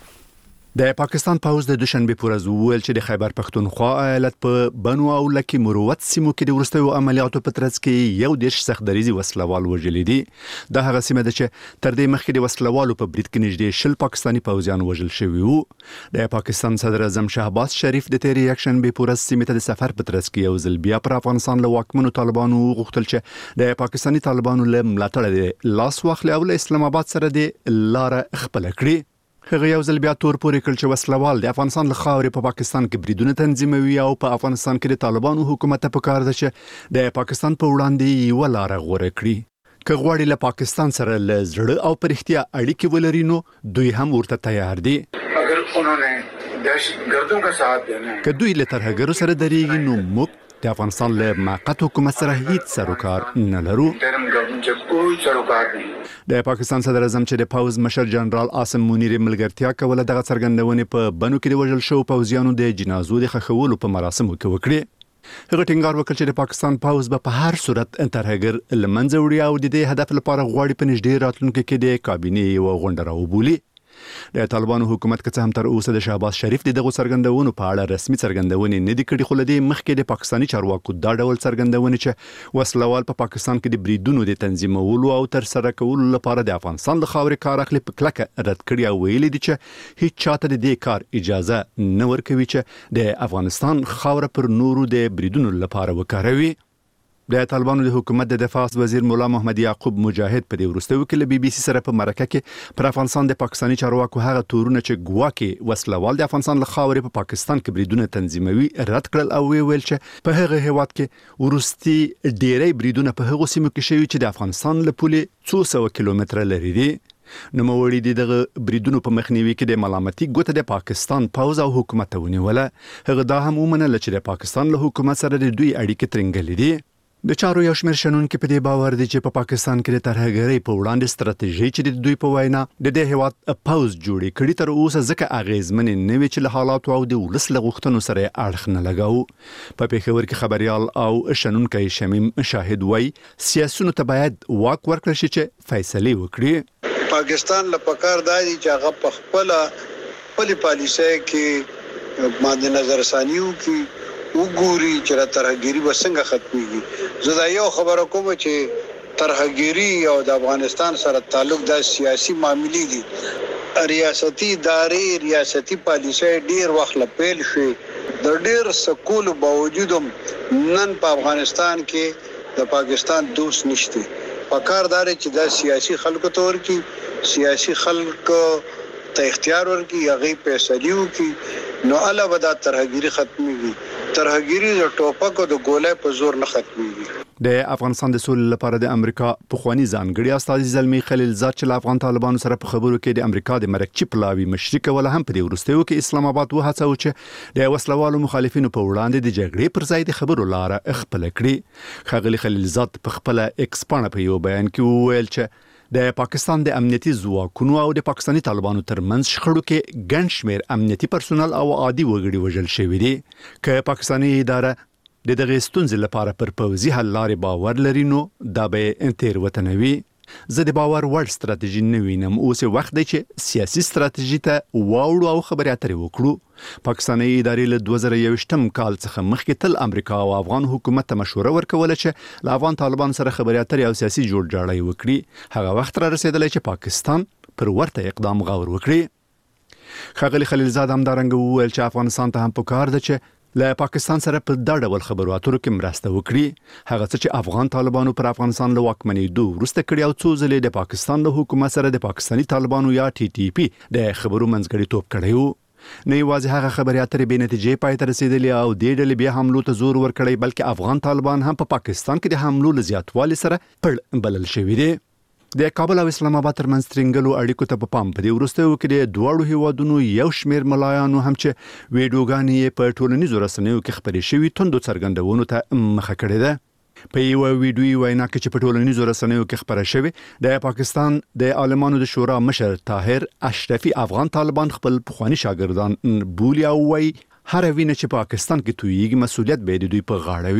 د پاکستان پوز د دوشنبه پر ورځ ویل چې د خیبر پښتونخوا ایالت په بنو او لکه مروت سیمو کې د ورستیو عملیاتو په ترڅ کې یو دیش سختدریزي وسلوال وژل دي. د هغه سیمه ده چې تر دې مخکې د وسلوالو په برید کې نږدې شل پاکستاني پوځیان وژل شوي وو. د پاکستان صدر اعظم شهباز شریف د تیر یکشنبه پر ورځ سیمه ته د سفر په ترڅ کې یو ځل بیا پر افغانستان له واکمنو طالبانو غوښتل چې د پاکستاني طالبانو له ملاتړ لاس واخلي او له اسلام آباد سره د لار خپل کړي. هغه یو ځل بیا تور پورې کړ چې وسلوال د افغانستان له خاورې په پاکستان کې بریدونه تنظیموي او په افغانستان کې د طالبانو حکومت په کار ده چې د پاکستان په وړاندې یو لار غوړه کړي. که غواړي له پاکستان سره له زړه او پرختیا اړیکې ولري نو دوی هم ورته تیار دي. اگر انہوں دهشتګردوں کا ساتھ دینا که دوی له ترهګرو سره درېږي نو موږ د افغانستان له موقت حکومت سره هیڅ سروکار نه لرو. د پاکستان صدر اعظم چې د پوز مشر جنرال عاصم منیر ملګرتیا کوله دغه څرګندونه په بنو کې د وژل شو پوځیانو د جنازو د خښولو په مراسمو کې وکړه. هغه ټینګار وکړ چې د پاکستان پوز به په هر صورت ترهګر لمنځه وړي او د دې هدف لپاره غواړي په نږدې راتلونکي کې د کابینې یو غونډه راوبولي. د طالبانو حکومت که څه هم تر اوسه د شهباز شریف د دغه څرګندونو په اړه رسمي څرګندونې نه دي کړې، خو لدې مخکې د پاکستاني چارواکو دا ډول څرګندونې چې وسلوال په پاکستان کې د بریدونو د تنظیمولو او تر سره کولو لپاره د افغانستان له خاورې کار اخلي په کلکه رد کړي او ویلي دي چې هیڅ چاته د دې کار اجازه نه ورکوي چې د افغانستان خاوره پر نورو د بریدونو لپاره وکاروي. د طالبانو د حکومت د دفاع وزیر مولا محمد یعقوب مجاهد په دې وروستیو کې له بي بي سي سره په مرکه کې پر افغانستان د پاکستاني چارواکو هغه تورونه چې ګواکي وسلوال د افغانستان له خاورې په پاکستان کې بریدونه تنظیموي رد کړل او ویل چې په هغه هیواد کې ورستي ډېری بریدونه په هغو سیمو کې شوي چې د افغانستان له پولې څو سوه کیلومتره لري دي. نوموړي د دغه بریدونو په مخنیوي کې د ملامتي ګوته د پاکستان پوز او حکومت ونیوله. هغه دا هم ومنله چې د پاکستان له حکومت سره د دوی اړیکې ترنګلې دي. د چارو یو شمېر شنونکي په دې باور دي چې په پا پاکستان کې د ترهګرۍ په وړاندې ستراتیژي چې د دوی په وینا د دې هیواد پوز جوړې کړي تر اوسه ځکه اغیزمنې نه وي چې له حالاتو او د ولس له غوښتنو سره اړخ نه لګاو. په پېښور کې خبريال او شنونکي شمیم شاهد وای سیاسيونو ته باید واک ورکړل شي چې فیصله وکړي. پاکستان له پکار دی چې هغه په خپل خپل پالیسۍ کې ماده نظر ثانیو کې وګوري چې را ترهګيري وسنګ ختميږي. زه دا یو خبره کوم چې ترهګيري او د افغانستان سره تعلق د سیاسي معاملې دي. ریاستي ادارې ریاستي پالیسۍ ډیر وخت لپیل شي د ډیر سکول باوجود نن په افغانستان کې د پاکستان دوست نشته. پکاردار چې د سیاسي خلکو تور کې سیاسي خلک ته اختیار ورکړي هغه فیصلو کې نو علاوه د ترهګيري ختميږي. ترهګيري د ټوپک او د ګولۍ په زور نه ختميږي. د افغانستان د سولې لپاره د امریکا پخوانی ځانګړي استاذ زلمی خلیلزاد چې له افغان طالبانو سره په خبرو کې د امریکا د مرکچی پلاوی مشرک ولا هم په دې ورستیو کې اسلام آباد وهڅو چې د وسلوالو مخالفینو په وړاندې د جګړې پر ځای د خبرو لار خپل کړي. خغلی خلیلزاد په خپل ایکس پاڼه په یو بیان کې وویل چې د پاکستان د امنیتي ځواکونو او د پاکستاني طالبانو ترمنځ شخړو کې ګڼ شمېر امنیتي پرسونل او عادي وګړي وژل شوي دي. که پاکستاني اداره د دغه ستونزې لپاره پر پوځي حل لارې باور لري نو دا به تېروتنه وي. زه د باور وړ ستراتیژي نه وینم. اوس وخت دی چې سیاسي ستراتیژي ته واوړو او خبرې اترې وکړو. پاکستاني ادارې له دوه زره یوویشتم کال څخه مخکې تل امریکا او افغان حکومت ته مشوره ورکوله چې له افغان طالبان سره خبرې اترې او سیاسي جوړجاړی وکړي. هغه وخت را رسیدلی چې پاکستان پر ورته اقدام غور وکړي. ښاغلي خلیلزاد همدارنګه وویل چې افغانستان ته هم پکار ده چې له پاکستان سره په دا ډول خبرو اترو کې مرسته وکړي. هغه څه چې افغان طالبانو پر افغانستان له واکمنېدو وروسته کړي او څو ځلې د پاکستان له حکومت سره د پاکستاني طالبانو یا ټي ټي پی د خبرو منځګړیتوب کړی وو. نه یوازې هغه خبرې اترې بې نتیجې پای ته رسېدلې او دې ډلې بیا حملو ته زور ورکړی بلکې افغان طالبان هم په پاکستان کې د حملو له زیاتوالي سره پړ بلل شوي دي. د کابل او اسلام آباد ترمنځ ترنګلو اړیکو ته په پام په دې وروستیو کې د دواړو هیوادونو یو شمېر ملایانو هم چې ویډیوګانې یې په ټولنیزو رسنیو کې خپرې شوي توندو څرګندونو ته مخه کړې ده. په یو ویډیوي وینا کې چې په ټولنیزو رسنیو کې خبره شوې د پاکستان د عالمانو د شورا مشر طاهر اشرفي افغان طالبان خپل پخوانی شاګردان بولي او وایي هر وینه چې پاکستان کې تویږي مسؤلیت به د دوی په غاړه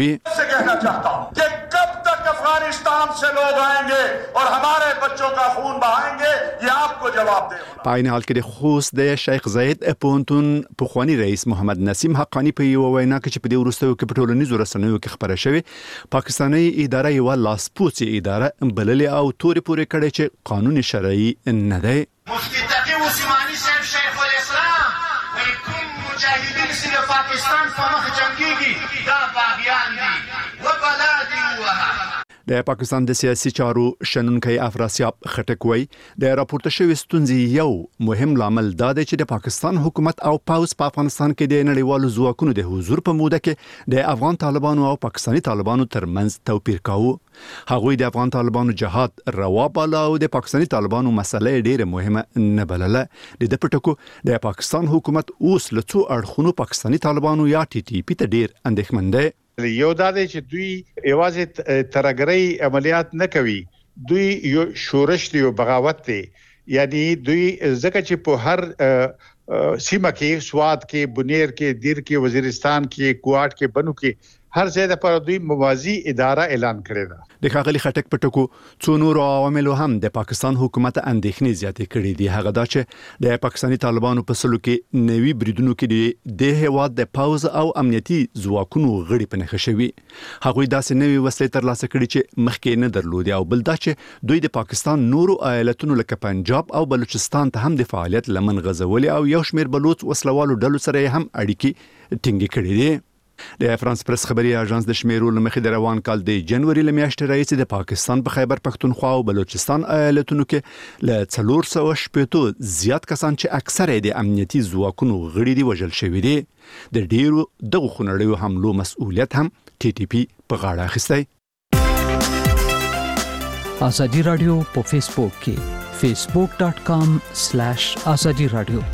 وي. افغانستان से लोग आएंगे और हमारे बच्चों का खून बहाएंगे ये आपको जवाब दे. په عین حال کې د خوست د شیخ زاید پونتون پخوانی رئیس محمد نسیم حقانی په یو وینا کې چې په دې وروستیو کې په ټولنیزو رسنیو کې خبره شوې پاکستاني اداره یو لاسپوڅي اداره بللې او تورې پورې کړې چې قانوني شرعي نه دی. مفتی تقی عثماني صاحب شیخ الاسلام وایي کوم مجاهدین چې پاکستان په مخ جنگيږي دا باغیان دي و بلادي وها. د پاکستان د سیاسي چارو شنونکي افراسیاب خټک وای د راپورته شوی ستونزې یو مهم لامل دا دی چې د پاکستان حکومت او پاوز په افغانستان کې د نړیوالو ځواکونو د حضور په موده کې د افغان طالبانو او پاکستاني طالبانو ترمنځ توپیر کاوه. هغوی د افغان طالبانو جهاد روا باله او د پاکستاني طالبانو مسله ډیره مهمه نه بلله. د پټکو د پاکستان حکومت اوس له څو اړخونو پاکستاني طالبانو یا ټي ټي پی ته ډیر اندېښمن دی. یو دا دی چې دوی یوازې ترهګرۍ عملیات نه کوي، دوی یو شورش دی او بغاوت دی. یعنی دوی ځکه چې په هر سیمه کې سواد کې بنیر کې دیر کې وزیرستان کې کوټ کې بنو کې هر ځای د پر دوی موازی اداره اعلان کړې ده. د ښاغلي خټک په ټکو څو نور عواملو هم د پاکستان حکومت اندېښنې زیاتې کړې دي. هغه دا چې د پاکستاني طالبانو په سلو کې نوي بریدونو کې د هیواد د پاوز او امنیتي ځواکونو غړي په نښه شوي. هغوی داسې نوي وسلې ترلاسه کړي چې مخکې نه درلودي، او بل دا چې دوی د پاکستان نورو ایالتونو لکه پنجاب او بلوچستان ته هم د فعالیت لمن غځولي، او یو شمېر بلوچ وسلوالو ډلو سره هم اړیکې ټینګې کړې دي. د فرانس پریس خبري اژانس د شمیرو لمخې د روان کال د جنوري لمیاشتې راځي د پاکستان په خیبر پختونخوا او بلوچستان ایالتونو کې ل څلور سوه شپږ زیات کسان چې اکثره د امنیتي ځواکونو غړي دي وژل شوي دي. د ډیرو دغه خونړیو حملو مسؤلیت هم ټي ټي پی په غاړه اخیستی. ازادي رادیو په فیسبوک کې facebook dot com slash azadi radio.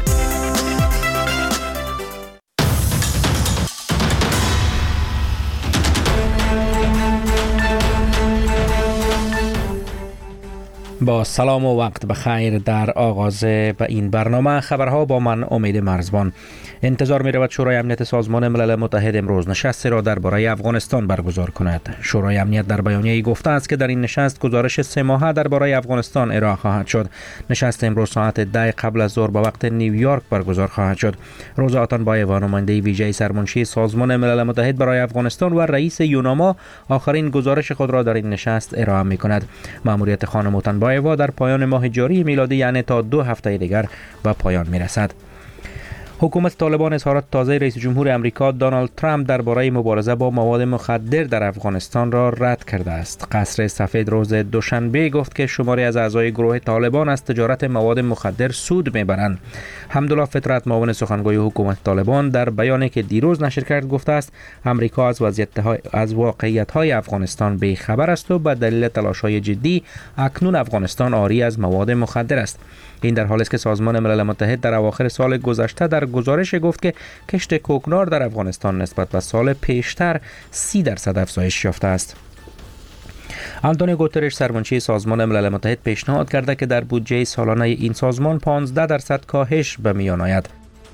با سلام و وقت بخیر. در آغاز به این برنامه خبرها با من امید مرزبان. انتظار می رود شورای امنیت سازمان ملل متحد امروز نشستی را درباره افغانستان برگزار کند. شورای امنیت در بیانیه‌ای گفته است که در این نشست گزارش سه ماهه درباره افغانستان ارائه خواهد شد. نشست امروز ساعت ده قبل از ظهر به وقت نیویورک برگزار خواهد شد. روزا آتانبایووا نماینده ویژه سرمنشی سازمان ملل متحد برای افغانستان و رئیس یوناما آخرین گزارش خود را در این نشست ارائه می کند. مأموریت خانم آتانبایووا در پایان ماه جاری میلادی یعنی تا دو هفته دیگر به پایان می رسد. حکومت طالبان اظهارات تازه رئیس جمهور امریکا دونالد ترامپ درباره مبارزه با مواد مخدر در افغانستان را رد کرده است. قصر سفید روز دوشنبه گفت که شماری از اعضای گروه طالبان از تجارت مواد مخدر سود میبرند. حمدالله فطرت معاون سخنگوی حکومت طالبان در بیانیه که دیروز نشر کرد گفته است امریکا از وضعیت از واقعیت‌های افغانستان بی‌خبر است و به دلیل تلاش‌های جدی اکنون افغانستان عاری از مواد مخدر است. این در حالی است که سازمان ملل متحد در اواخر سال گذشته در گزارش گفت که کشت کوکنار در افغانستان نسبت به سال پیشتر سی درصد افزایش یافته است. آنتونیو گوترش سرمنشی سازمان ملل متحد پیشنهاد کرده که در بودجه سالانه این سازمان پانزده درصد کاهش به میان آید.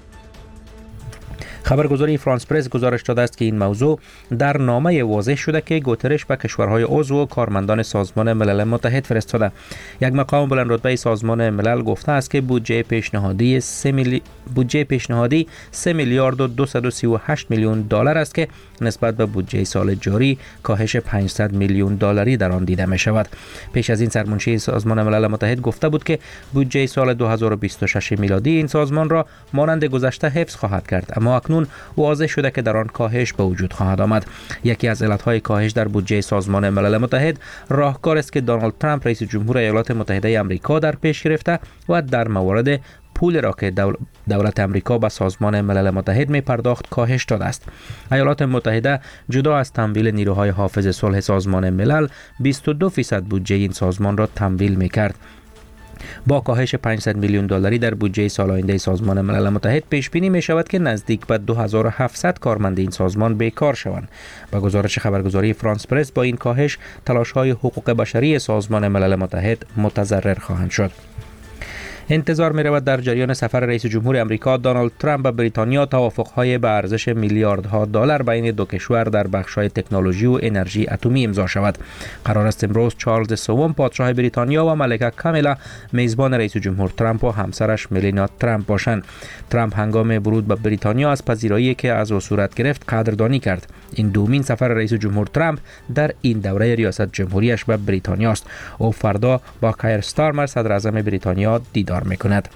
خبرگزاری فرانس پرس گزارش داده است که این موضوع در نامه واضح شده که گوترش به کشورهای عضو و کارمندان سازمان ملل متحد فرستاده. یک مقام بلند رتبه سازمان ملل گفته است که بودجه پیشنهادی سه میلی... بودجه پیشنهادی سه میلیارد و دویست و سی و هشت میلیون دلار است که نسبت به بودجه سال جاری کاهش پانصد میلیون دلاری در آن دیده می شود. پیش از این سرمنشی سازمان ملل متحد گفته بود که بودجه سال دو هزار و بیست و شش میلادی این سازمان را مانند گذشته حفظ خواهد کرد، اما اکنون واضح شده که در آن کاهش به وجود خواهد آمد. یکی از علتهای کاهش در بودجه سازمان ملل متحد راهکار است که دونالد ترامپ رئیس جمهور ایالات متحده آمریکا در پیش گرفته و در مورد پول را که دولت آمریکا به سازمان ملل متحد می پرداخت کاهش داده است. ایالات متحده جدا از تمویل نیروهای حافظ صلح سازمان ملل بیست و دو درصد بودجه این سازمان را تمویل می کرد. با کاهش پانصد میلیون دلاری در بودجه سال آینده سازمان ملل متحد پیش بینی می شود که نزدیک به دو هزار و هفتصد کارمند این سازمان بیکار شوند. با گزارش خبرگزاری فرانس پرس با این کاهش تلاش‌های حقوق بشری سازمان ملل متحد متضرر خواهند شد. انتظار می رود در جریان سفر رئیس جمهور امریکا دونالد ترامپ به بریتانیا توافق‌های به ارزش میلیاردها دلار بین دو کشور در بخش‌های تکنولوژی و انرژی اتمی امضا شود. قرار است امروز چارلز سوم پادشاه بریتانیا و ملکه کامیلا میزبان رئیس جمهور ترامپ و همسرش ملینا ترامپ باشند. ترامپ هنگام ورود به بریتانیا از پذیرایی که از او صورت گرفت قدردانی کرد. این دومین سفر رئیس جمهور ترامپ در این دوره ریاست جمهوریش به بریتانیا است. او فردا با کایر استارمر صدر اعظم بریتانیا دیدار میکند.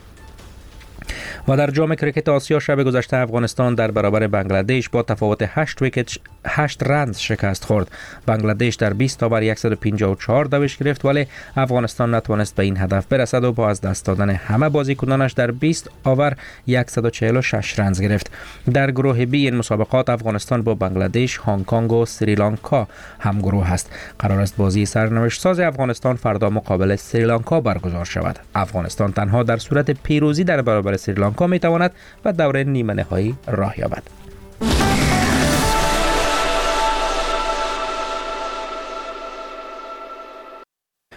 و در جام کرکت آسیا شب گذشته افغانستان در برابر بنگلادش با تفاوت هشت ویکت هشت رنز شکست خورد. بنگلادش در بیست تا صد و پنجاه و چهار دوش گرفت، ولی افغانستان نتوانست به این هدف برسد و با از دست دادن همه بازیکنانش در بیست آور صد و چهل و شش رنز گرفت. در گروه بی این مسابقات افغانستان با بنگلادش، هنگ کنگ و سریلانکا هم گروه است. قرار است بازی سرنوشت ساز افغانستان فردا مقابل سریلانکا برگزار شود. افغانستان تنها در صورت پیروزی در برابر سریلانکا می تواند و دوره نیمه نهایی راه یابد.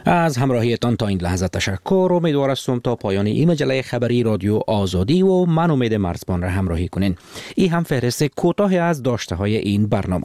از همراهیتان تا این لحظه تشکر. امیدوار هستم تا پایان این مجله خبری رادیو آزادی و من امید مرزبان را همراهی کنین. این هم فهرست کوتاه از داشته های این برنامه.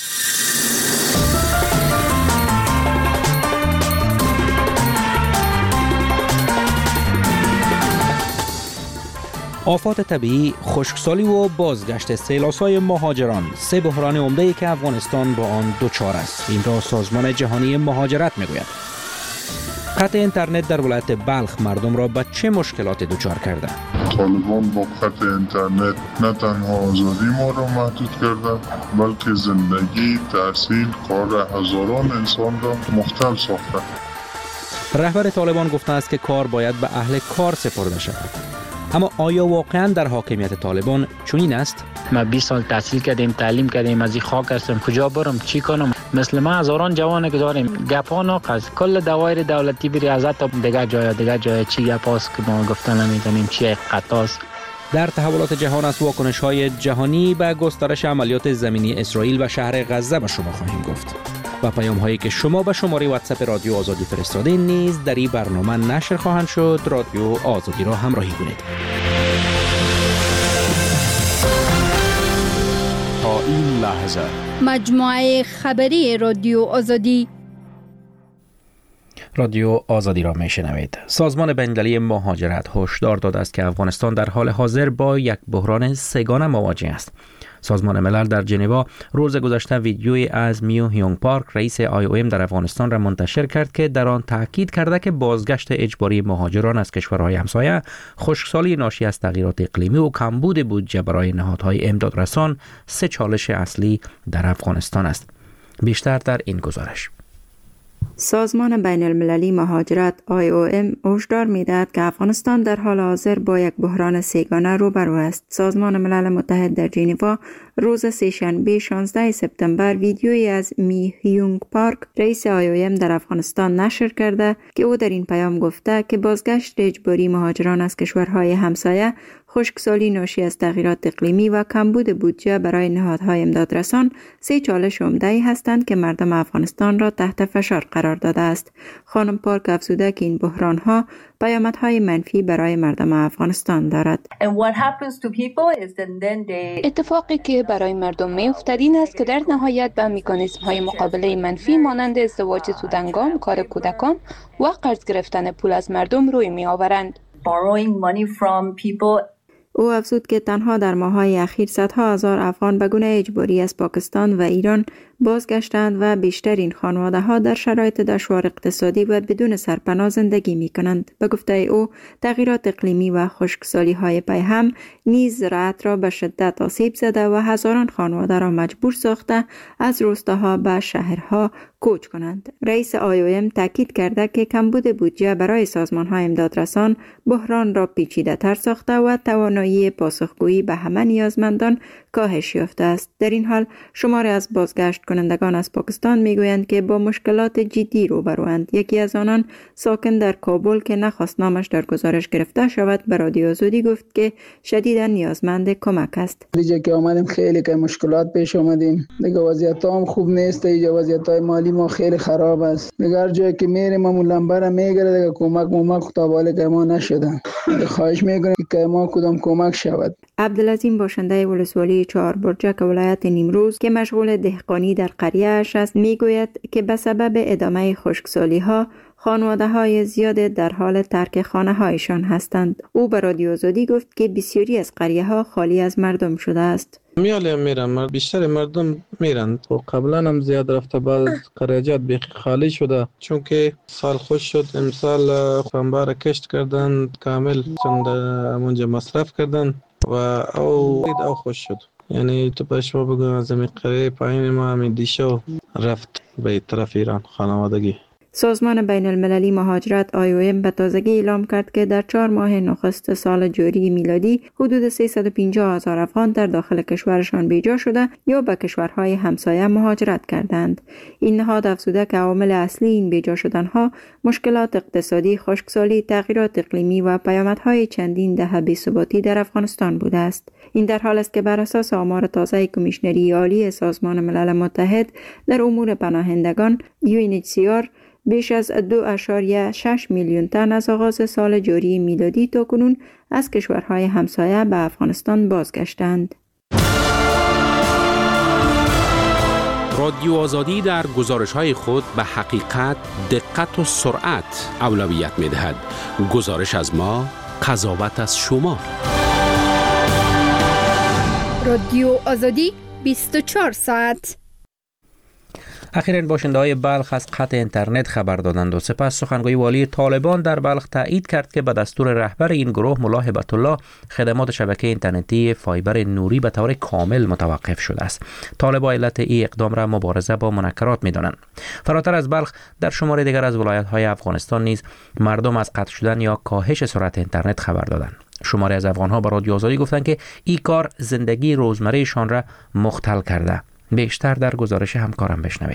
آفات طبیعی، خشکسالی و بازگشت سیلاس‌های مهاجران، سه بحران عمده‌ای که افغانستان با آن دچار است. این را سازمان جهانی مهاجرت می‌گوید. قطع اینترنت در ولایت بلخ مردم را به چه مشکلاتی دچار کرده؟ طالبان با قطع اینترنت نه تنها آزادی ما را محدود کرده، بلکه زندگی، تحصیل، کار هزاران انسان را مختل ساخته. رهبر طالبان گفته است که کار باید به اهل کار سپرده شود. اما آیا واقعا در حاکمیت طالبان چنین است؟ ما بیست سال تحصیل کردیم، تعلیم کردیم، از این خاک هستم، کجا برم، چی کنم؟ مثل ما هزاران جوانه که داریم، گپا ناقص کل دوایر دولتی بری ازت دیگه جای دیگه جای چی گپاست که ما گفتن نمیدونیم چی حقیقتاست. در تحولات جهان از واکنش‌های جهانی به گسترش عملیات زمینی اسرائیل و شهر غزه به شما خواهیم گفت. و پیام‌هایی که شما به شماره واتساپ رادیو آزادی فرستادین نیز در این برنامه نشر خواهند شد. رادیو آزادی را همراهی کنید. تا این لحظه مجموعه خبری رادیو آزادی رادیو آزادی را میشنوید. سازمان بین‌المللی مهاجرت هشدار داده است که افغانستان در حال حاضر با یک بحران سگانه مواجه است. سازمان ملل در ژنو روز گذشته ویدیویی از میو هیونگ پارک رئیس آی او ام در افغانستان را منتشر کرد که در آن تاکید کرده که بازگشت اجباری مهاجران از کشورهای همسایه، خشکسالی ناشی از تغییرات اقلیمی و کمبود بودجه برای نهادهای امدادرسان سه چالش اصلی در افغانستان است. بیشتر در این گزارش. سازمان بین المللی مهاجرت آی او ام هشدار می‌دهد که افغانستان در حال حاضر با یک بحران سگانه روبرو است. سازمان ملل متحد در ژنو روز سه‌شنبه شانزده سپتامبر ویدیویی از می هیونگ پارک رئیس آی او ام در افغانستان نشر کرده که او در این پیام گفته که بازگشت اجباری مهاجران از کشورهای همسایه، خشکسالی ناشی از تغییرات اقلیمی و کمبود بودجه برای نهادهای امدادرسان سه چالش عمده‌ای هستند که مردم افغانستان را تحت فشار قرار داده است. خانم پارک افزوده که این بحران‌ها پیامدهای منفی برای مردم افغانستان دارد. اتفاقی که برای مردم می‌افتد این است که در نهایت به مکانیزم‌های مقابله منفی مانند ازدواج زودهنگام، کار کودکان و قرض گرفتن پول از مردم روی می‌آورند. او افزود که تنها در ماه‌های اخیر صدها هزار افغان به گونه اجباری از پاکستان و ایران بازگشتند و بیشتر این خانواده‌ها در شرایط دشوار اقتصادی و بدون سرپناه زندگی می‌کنند. به گفته او، تغییرات اقلیمی و خشکسالی‌های پیهم نیز زراعت را به شدت آسیب زده و هزاران خانواده را مجبور ساخته از روستاها به شهرها کوچ کنند. رئیس آی او ام تاکید کرده که کمبود بودجه برای سازمان‌های امدادرسان بحران را پیچیده‌تر ساخته و توانایی پاسخگویی به همه نیازمندان کاهش یافته است. در این حال شماری از بازگشت کنندگان از پاکستان میگویند که با مشکلات جدی روبروند. یکی از آنان ساکن در کابل که نخواست نامش در گزارش گرفته شود به رادیو آزادی گفت که شدیداً نیازمند کمک است. دیگه که آمدیم خیلی که مشکلات پیش آمدیم. دیگه وضعیت هم خوب نیست. دیگه وضعیت مالی ما خیلی خراب است. دیگه هر جایی که میریم ما لمبر میگیره دیگه کمک ممک خطاباله که ما نشدن. خواهش میکنم که ما کدام کمک شود. عبدالعظیم باشنده ولسوالی چهار برجک ولایت نیمروز که مشغول دهقانی در قریه اش است میگوید که به سبب ادامه خشکسالی ها خانواده های زیاد در حال ترک خانه هایشان هستند. او به رادیو آزادی گفت که بسیاری از قریه ها خالی از مردم شده است. میاله میرن بیشتر مردم میرن و قبلا هم زیاد رفته بعد قریجات بیخی خالی شده چون که سال خوش شد. امسال خانبار کشت کردن کامل چند اونجا مصرف کردن و او دید او خوش شد. یعنی تو به شما بگم از این قریه پایین ما همین دیشو رفت به طرف ایران خانوادگی. سازمان بین المللی مهاجرت آی او ام به تازگی اعلام کرد که در چهار ماه نخست سال جاری میلادی حدود سیصد و پنجاه هزار افغان در داخل کشورشان بیجا شده یا به کشورهای همسایه مهاجرت کردند. این نهاد افزوده که عوامل اصلی این بیجا شدنها مشکلات اقتصادی، خشکسالی، تغییرات اقلیمی و پیامدهای چندین دهه بی‌ثباتی در افغانستان بوده است. این در حال است که بر اساس آمار تازه کمیشنری عالی سازمان ملل متحد در امور پناهندگان یو ان اچ سی آر بیش از دو اشاریه شش میلیون تن از آغاز سال جاری میلادی تا کنون از کشورهای همسایه به افغانستان بازگشتند. رادیو آزادی در گزارش‌های خود به حقیقت، دقت و سرعت اولویت می‌دهد. گزارش از ما، قضاوت از شما. رادیو آزادی بیست و چهار ساعت. اخیراً باشنده‌های بلخ از قطع اینترنت خبر دادند و سپس سخنگوی والی طالبان در بلخ تایید کرد که به دستور رهبر این گروه ملا هبت الله خدمات شبکه اینترنتی فایبر نوری به طور کامل متوقف شده است. طالبان علت این اقدام را مبارزه با منکرات می‌دانند. فراتر از بلخ در شمار دیگر از ولایت‌های افغانستان نیز مردم از قطع شدن یا کاهش سرعت اینترنت خبر دادند. شماری از افغان‌ها به رادیو آزادی گفتند که این کار زندگی روزمره‌شان را مختل کرده. بیشتر در گزارش همکارم بشنوید.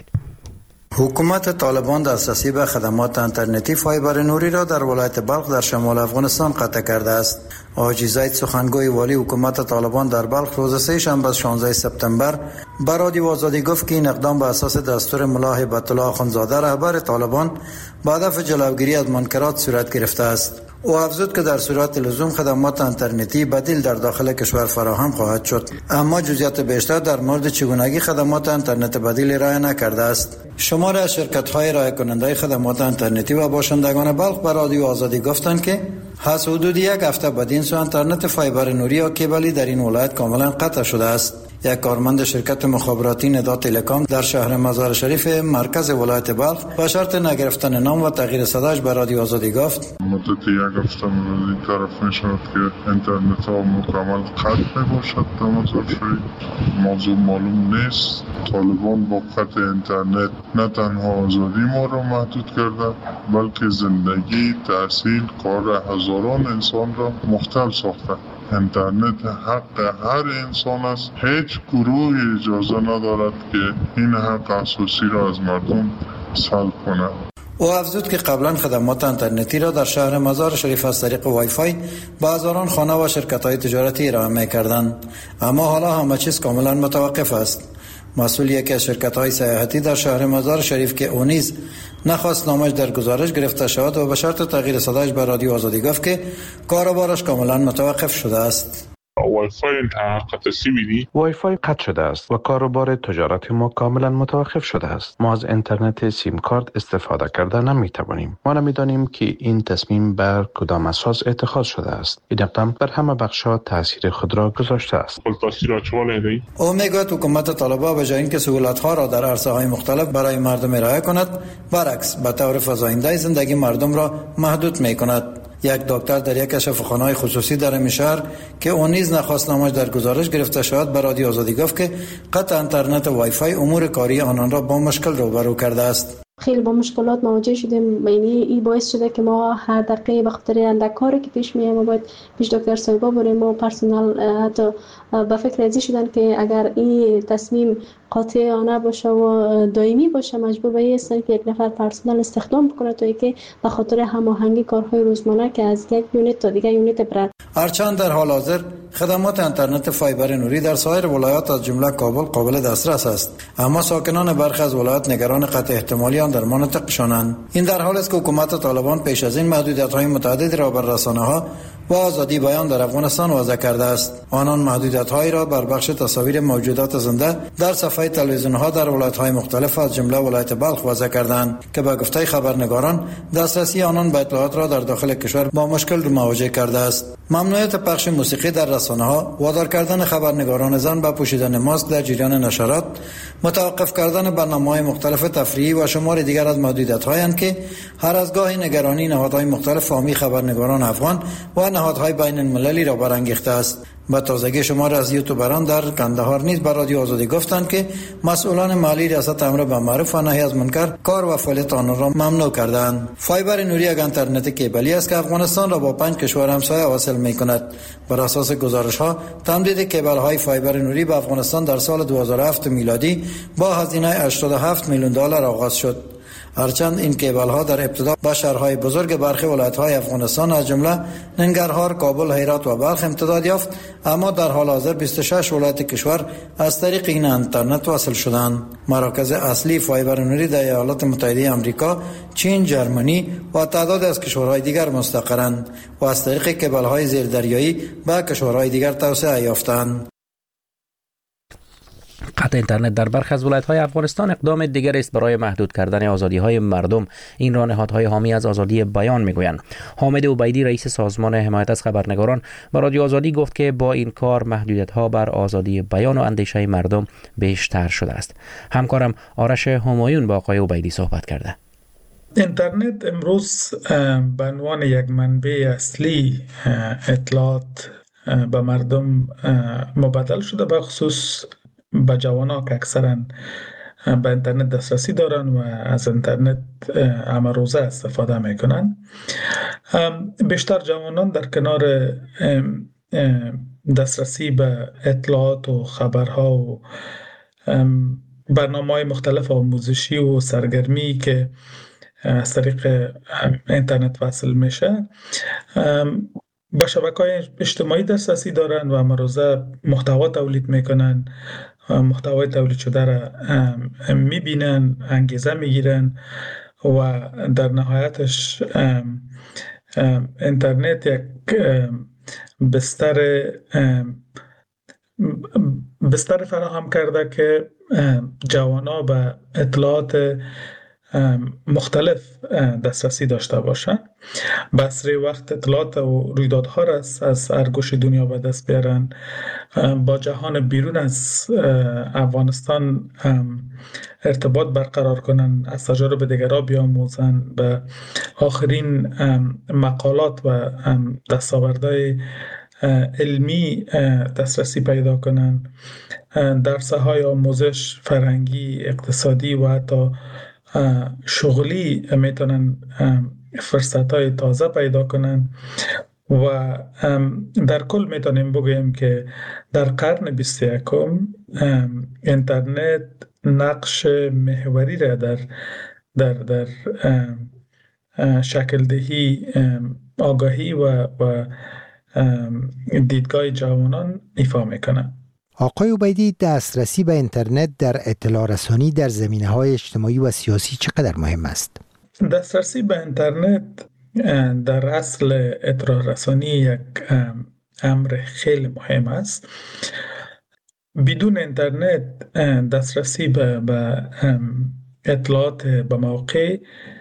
حکومت طالبان دسترسی به خدمات اینترنتی فایبر نوری را در ولایت بلخ در شمال افغانستان قطع کرده است. حاجی زید سخنگوی والی حکومت طالبان در بلخ روز سه شنبه شانزده سپتامبر به رادیو آزادی گفت که این اقدام به اساس دستور ملا هبت الله اخندزاده رهبر طالبان با هدف جلوگیری از منکرات صورت گرفته است. او افزود که در صورت لزوم خدمات اینترنتی بدیل در داخل کشور فراهم خواهد شد، اما جزئیات بیشتر در مورد چگونگی خدمات اینترنت بدیل ارائه نکرده است. شمار از شرکت‌های ارائه کننده خدمات اینترنتی و باشندگان بلخ به رادیو آزادی گفتند که حس حدود یک هفته بعد سو اینترنت فایبر نوری یا کیبلی در این ولایت کاملا قطع شده است. یک کارمند شرکت مخابراتی ندا تلکام در شهر مزار شریف مرکز ولایت بلخ با شرط نگرفتن نام و تغییر صداش به رادیو آزادی گفت مدت یک هفته این طرف میشد که اینترنت ها مکمل قطع میباشد در مزار شریف. موضوع معلوم نیست. طالبان با قطع اینترنت نه تنها آزادی ما را محدود کرده بلکه زندگی، تحصیل، کار هزاران انسان را مختل ساخته. اینترنت حق هر انسان است. هیچ گروهی اجازه ندارد که این حق اساسی را از مردم سلب کند. او افزود که قبلا خدمات اینترنتی را در شهر مزار شریف از طریق وای فای به هزاران خانه و شرکت‌های تجارتی ارائه می‌کردند، اما حالا همه چیز کاملا متوقف است. مسئول یکی از شرکت‌های سیاحتی در شهر مزار شریف که او نیز نخواست نامش در گزارش گرفته شود و به شرط تغییر صدایش به رادیو آزادی گفت که کاروبارش کاملا متوقف شده است. وای فای قطع شده وای فای قطع شده است و کاروبار تجارتی ما کاملا متوقف شده است. ما از اینترنت سیم کارت استفاده کرده نمی توانیم. ما نمیدانیم که این تصمیم بر کدام اساس اتخاذ شده است. این اقدام بر همه بخش‌ها تاثیر خود را گذاشته است. او میگوید حکومت طالبان به جای اینکه سهولت‌ها را در عرصه‌های مختلف برای مردم ارائه کند، برعکس به طور فزاینده زندگی مردم را محدود می‌کند. یک دکتر در یک شفاخانه خصوصی در این شهر که اون نیز نخواست نامش در گزارش گرفته شود به رادیو آزادی گفت که قطع اینترنت وای فای امور کاری آنان را با مشکل روبرو کرده است. خیلی با مشکلات مواجه شدیم. یعنی این باعث شده که ما هر دقیقه به خاطر اندک کاری که پیش میاد ما باید پیش دکتر صاحبا بریم و پرسنل حتی به فکر ازی شدن که اگر این تصمیم قاطعانه باشه و دائمی باشه مجبور به این هستن که یک نفر پرسنل استخدام بکنه تا اینکه به خاطر هماهنگی کارهای روزمره که از یک یونیت تا دیگر یونیت برن. هرچند در حال حاضر خدمات اینترنت فایبر نوری در سایر ولایات از جمله کابل قابل دسترس است، اما ساکنان برخی از ولایات نگران قطع احتمالی آن در مناطقشانند. این در حالی است که حکومت طالبان پیش از این محدودیت‌های متعددی را بر رسانه‌ها و آزادی بیان در افغانستان وضع کرده است. آنان محدودیت‌هایی را بر بخش تصاویر موجودات زنده در صفحه تلویزیون‌ها در ولایت‌های مختلف از جمله ولایت بلخ وضع کردند که به گفته خبرنگاران دسترسی آنان به اطلاعات را در داخل کشور با مشکل مواجه کرده است. ممنوعیت پخش موسیقی در رسانه‌ها، وادار کردن خبرنگاران زن به پوشیدن ماسک در جریان نشرات، متوقف کردن برنامه‌های مختلف تفریحی و شمار دیگر از محدودیت‌هایی که هر از گاهی نگرانی نهادهای مختلف فامی خبرنگاران افغان و نهادهای بین المللی را برانگیخته است. با تازگی شمار از یوتیوبران در کندهار نیز به رادیو آزادی گفتند که مسئولان مالی ریاست امر به معروف و نهی از منکر کار و فعالیت آنها را ممنوع کردند. فایبر نوری یک اینترنت کیبلی است که افغانستان را با پنج کشور همسایه واصل می‌کند. بر اساس گزارش‌ها تمدید کیبل‌های فایبر نوری به افغانستان در سال دو هزار و هفت میلادی با هزینه هشتاد و هفت میلیون دلار آغاز شد. هرچند این کیبل ها در ابتدا به شهرهای بزرگ برخی ولایت های افغانستان از جمله ننگرهار، کابل، هرات و بلخ امتداد یافت، اما در حال حاضر بیست و شش ولایت کشور از طریق این اینترنت وصل شدند. مراکز اصلی فایبر نوری در ایالات متحده آمریکا، چین، ژرمنی و تعداد از کشورهای دیگر مستقرند و از طریق کیبل های زیردریایی به کشورهای دیگر توسعه یافتند. قطع اینترنت در برخی از ولایت‌های افغانستان اقدام دیگر است برای محدود کردن آزادی‌های مردم. این را نهادهای حامی از آزادی بیان می‌گویند. حامد عبیدی رئیس سازمان حمایت از خبرنگاران با رادیو آزادی گفت که با این کار محدودیت‌ها بر آزادی بیان و اندیشه مردم بیشتر شده است. همکارم آرش همایون با آقای عبیدی صحبت کرده. اینترنت امروز به عنوان یک منبع اصلی اطلاعات به مردم مبادله شده، به خصوص به جوانان که اکثرا به اینترنت دسترسی دارن و از اینترنت همه روزه استفاده میکنن. بیشتر جوانان در کنار دسترسی به اطلاعات و خبرها و برنامه‌های مختلف آموزشی و سرگرمی که از طریق اینترنت وصل میشه، با شبکه‌های اجتماعی دسترسی دارن و همه روزه محتوا تولید میکنن، محتوای تولید شده را میبینن، انگیزه میگیرن و در نهایتش اینترنت یک بستر بستر فراهم کرده که جوانا به اطلاعات مختلف دسترسی داشته باشند. بسری وقت اطلاعات و رویدادها را از هر گوش دنیا به دست بیارن، با جهان بیرون از افغانستان ارتباط برقرار کنن، از تجارب دیگرها بیاموزن، به آخرین مقالات و دستاوردهای علمی دسترسی پیدا کنن، درس‌های آموزش فرهنگی، اقتصادی و حتی شغلی میتونن فرصت‌های تازه پیدا کنن و در کل میتونیم بگوییم که در قرن بیست و یکم اینترنت نقش محوری را در در در شکل دهی آگاهی و و دیدگاه جوانان ایفا میکنه. آقای عبیدی، دسترسی به اینترنت در اطلاع رسانی در زمینه‌های اجتماعی و سیاسی چقدر مهم است؟ دسترسی به اینترنت در اصل اطلاع رسانی یک امر خیلی مهم است. بدون اینترنت دسترسی به, به اطلاعات به موقع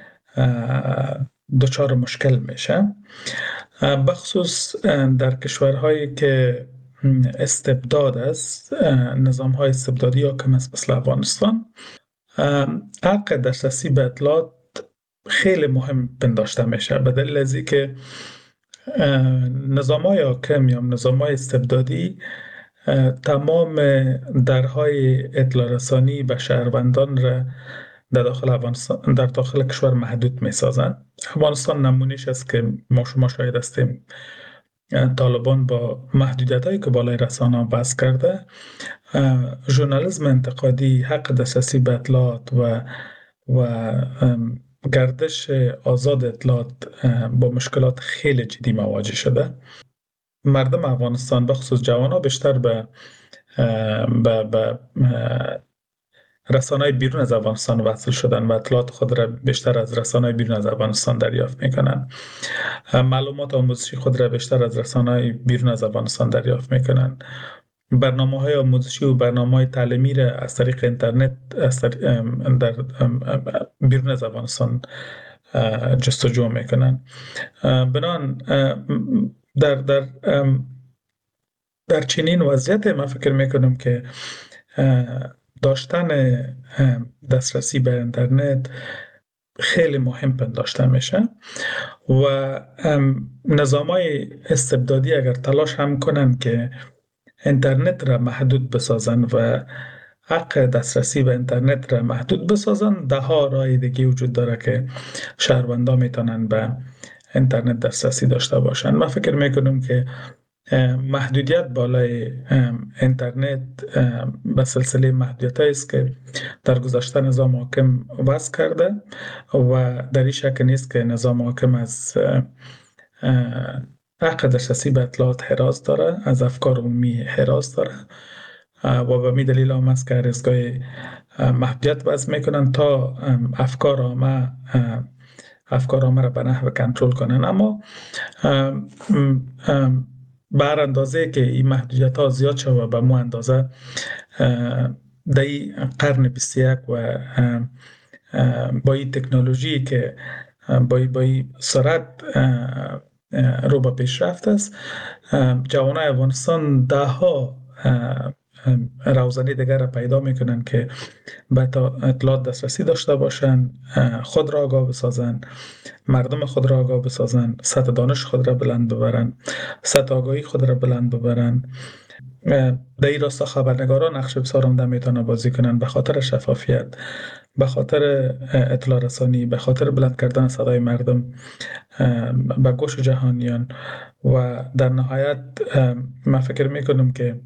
دچار مشکل میشه، بخصوص در کشورهایی که استبداد است، نظام های استبدادی یا کم است مثل افغانستان. حق دسترسی به اطلاعات خیلی مهم پنداشته میشه، به دلیل از اینکه نظام های حاکم یا نظام های استبدادی تمام درهای اطلاع رسانی به شهروندان را در داخل افغانستان در داخل کشور محدود میسازند. افغانستان نمونهش است که ما شما شاهد هستیم. طالبان با محدودیت‌هایی که بالای رسانه‌ها وضع کرده، ژورنالیسم انتقادی، حق دسترسی به اطلاعات و و گردش آزاد اطلاعات با مشکلات خیلی جدی مواجه شده. مردم افغانستان به خصوص جوانان بیشتر به به, به رسانه‌های بیرون از افغانستان وصل شدن و اطلاعات خود را بیشتر از رسانه‌های بیرون از افغانستان دریافت می‌کنند. معلومات آموزشی خود را بیشتر از رسانه‌های بیرون از افغانستان دریافت می‌کنند. برنامه‌های آموزشی و برنامه‌های تعلیمی را از طریق اینترنت از طریق در بیرون از افغانستان جستجو می‌کنند. بنان در در در چنین وضعیت من فکر می‌کنم که داشتن دسترسی به اینترنت خیلی مهم پنداشته میشه و نظام‌های استبدادی اگر تلاش هم کنن که اینترنت را محدود بسازن و حق دسترسی به اینترنت را محدود بسازن، ده ها راه دیگه وجود داره که شهروندان میتونن به اینترنت دسترسی داشته باشن. من فکر میکنم که محدودیت بالای اینترنت به سلسله محدودیت است که در گذشته نظام حاکم وضع کرده و در این شک نیست که نظام حاکم از حق دسترسی به اطلاعات حراس داره، از افکار عمومی حراس داره و به می دلیل هم است که هر ازگاه محدودیت وضع میکنن تا افکار عامه افکار عامه را به نحو کنترل کنن. اما بر اندازه که این محدودیت ها زیاد شد و به مو اندازه در این قرن بیست و یک و با این تکنولوژی که با این سرعت رو به پیشرفت است، جوانای افغانستان ده ها روزنی دیگر را پیدا میکنن که به اطلاعات دسترسی داشته باشن، خود را آگاه بسازن، مردم خود را آگاه بسازن، سطح دانش خود را بلند ببرن، سطح آگاهی خود را بلند ببرن. در این راستا خبرنگاران نقش بسیار عمده میتونه بازی کنن به خاطر شفافیت، به خاطر اطلاع رسانی، به خاطر بلند کردن صدای مردم به گوش جهانیان. و در نهایت من فکر میکنم که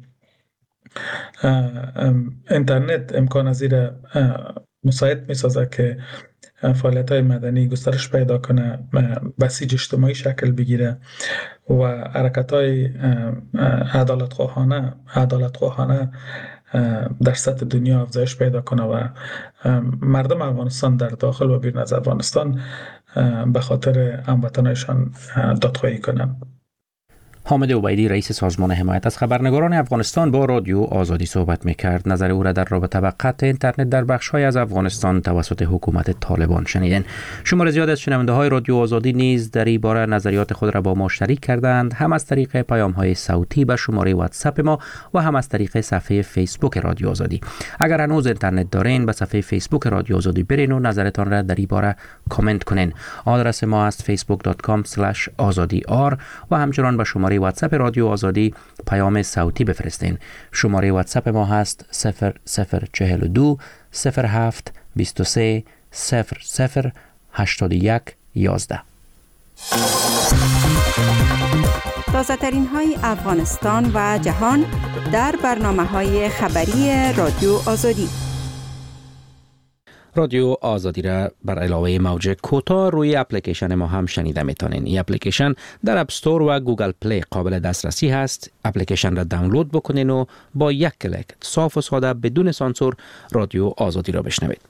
اینترنت امکان از این مساعد میسازه که فعالیت های مدنی گسترش پیدا کنه، بسیج اجتماعی شکل بگیره و حرکت های عدالت خواهانه عدالت خواهانه در سطح دنیا افزایش پیدا کنه و مردم افغانستان در داخل و بیرون از افغانستان به خاطر هموطنانشان دادخواهی کنن. حامد عبیدی رئیس سازمان حمایت از خبرنگاران افغانستان با رادیو آزادی صحبت می‌کرد. نظر او را در رابطه با قطع اینترنت در بخش‌های از افغانستان توسط حکومت طالبان شنیدین. شمار زیاد از شنونده‌های رادیو آزادی نیز در این باره نظریات خود را با ما شریک کردند، هم از طریق پیام‌های صوتی به شماره واتساپ ما و هم از طریق صفحه فیسبوک رادیو آزادی. اگر هنوز اینترنت دارین، به صفحه فیسبوک رادیو آزادی برین و نظرتان را در این باره کامنت کنین. آدرس ما است facebook dot com slash azadi r و همچنان به شماره واتساپ رادیو آزادی پیام صوتی بفرستین. شماره واتساپ ما هست صفر صفر چهل و دو صفر هفت بیست و سه صفر صفر هشتاد و یک یازده. تازه ترین های افغانستان و جهان در برنامه های خبری رادیو آزادی. رادیو آزادی را بر علاوه موج کوتاه روی اپلیکیشن ما هم شنیده میتونین. این اپلیکیشن در اپ استور و گوگل پلی قابل دسترسی هست. اپلیکیشن را دانلود بکنین و با یک کلیک صاف و ساده بدون سانسور رادیو آزادی را بشنوید.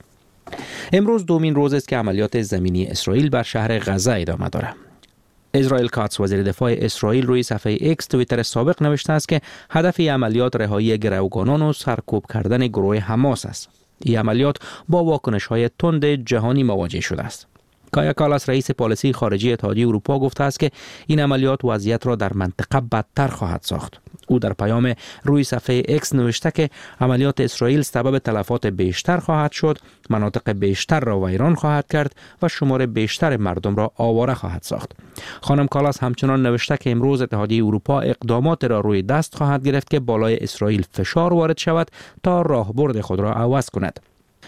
امروز دومین روز است که عملیات زمینی اسرائیل بر شهر غزه ادامه دارد. اسرائیل کاتس وزیر دفاع اسرائیل روی صفحه ایکس توییتر سابق نوشته است که هدف عملیات رهایی گروگانان و سرکوب کردن گروه حماس است. این عملیات با واکنش‌های تند جهانی مواجه شده است. کایا کالاس رئیس پالیسی خارجی اتحادیه اروپا گفته است که این عملیات وضعیت را در منطقه بدتر خواهد ساخت. او در پیام روی صفحه ایکس نوشته که عملیات اسرائیل سبب تلفات بیشتر خواهد شد، مناطق بیشتر را ویران خواهد کرد و شمار بیشتر مردم را آواره خواهد ساخت. خانم کالاس همچنان نوشته که امروز اتحادیه اروپا اقدامات را روی دست خواهد گرفت که بالای اسرائیل فشار وارد شود تا راهبرد خود را عوض کند.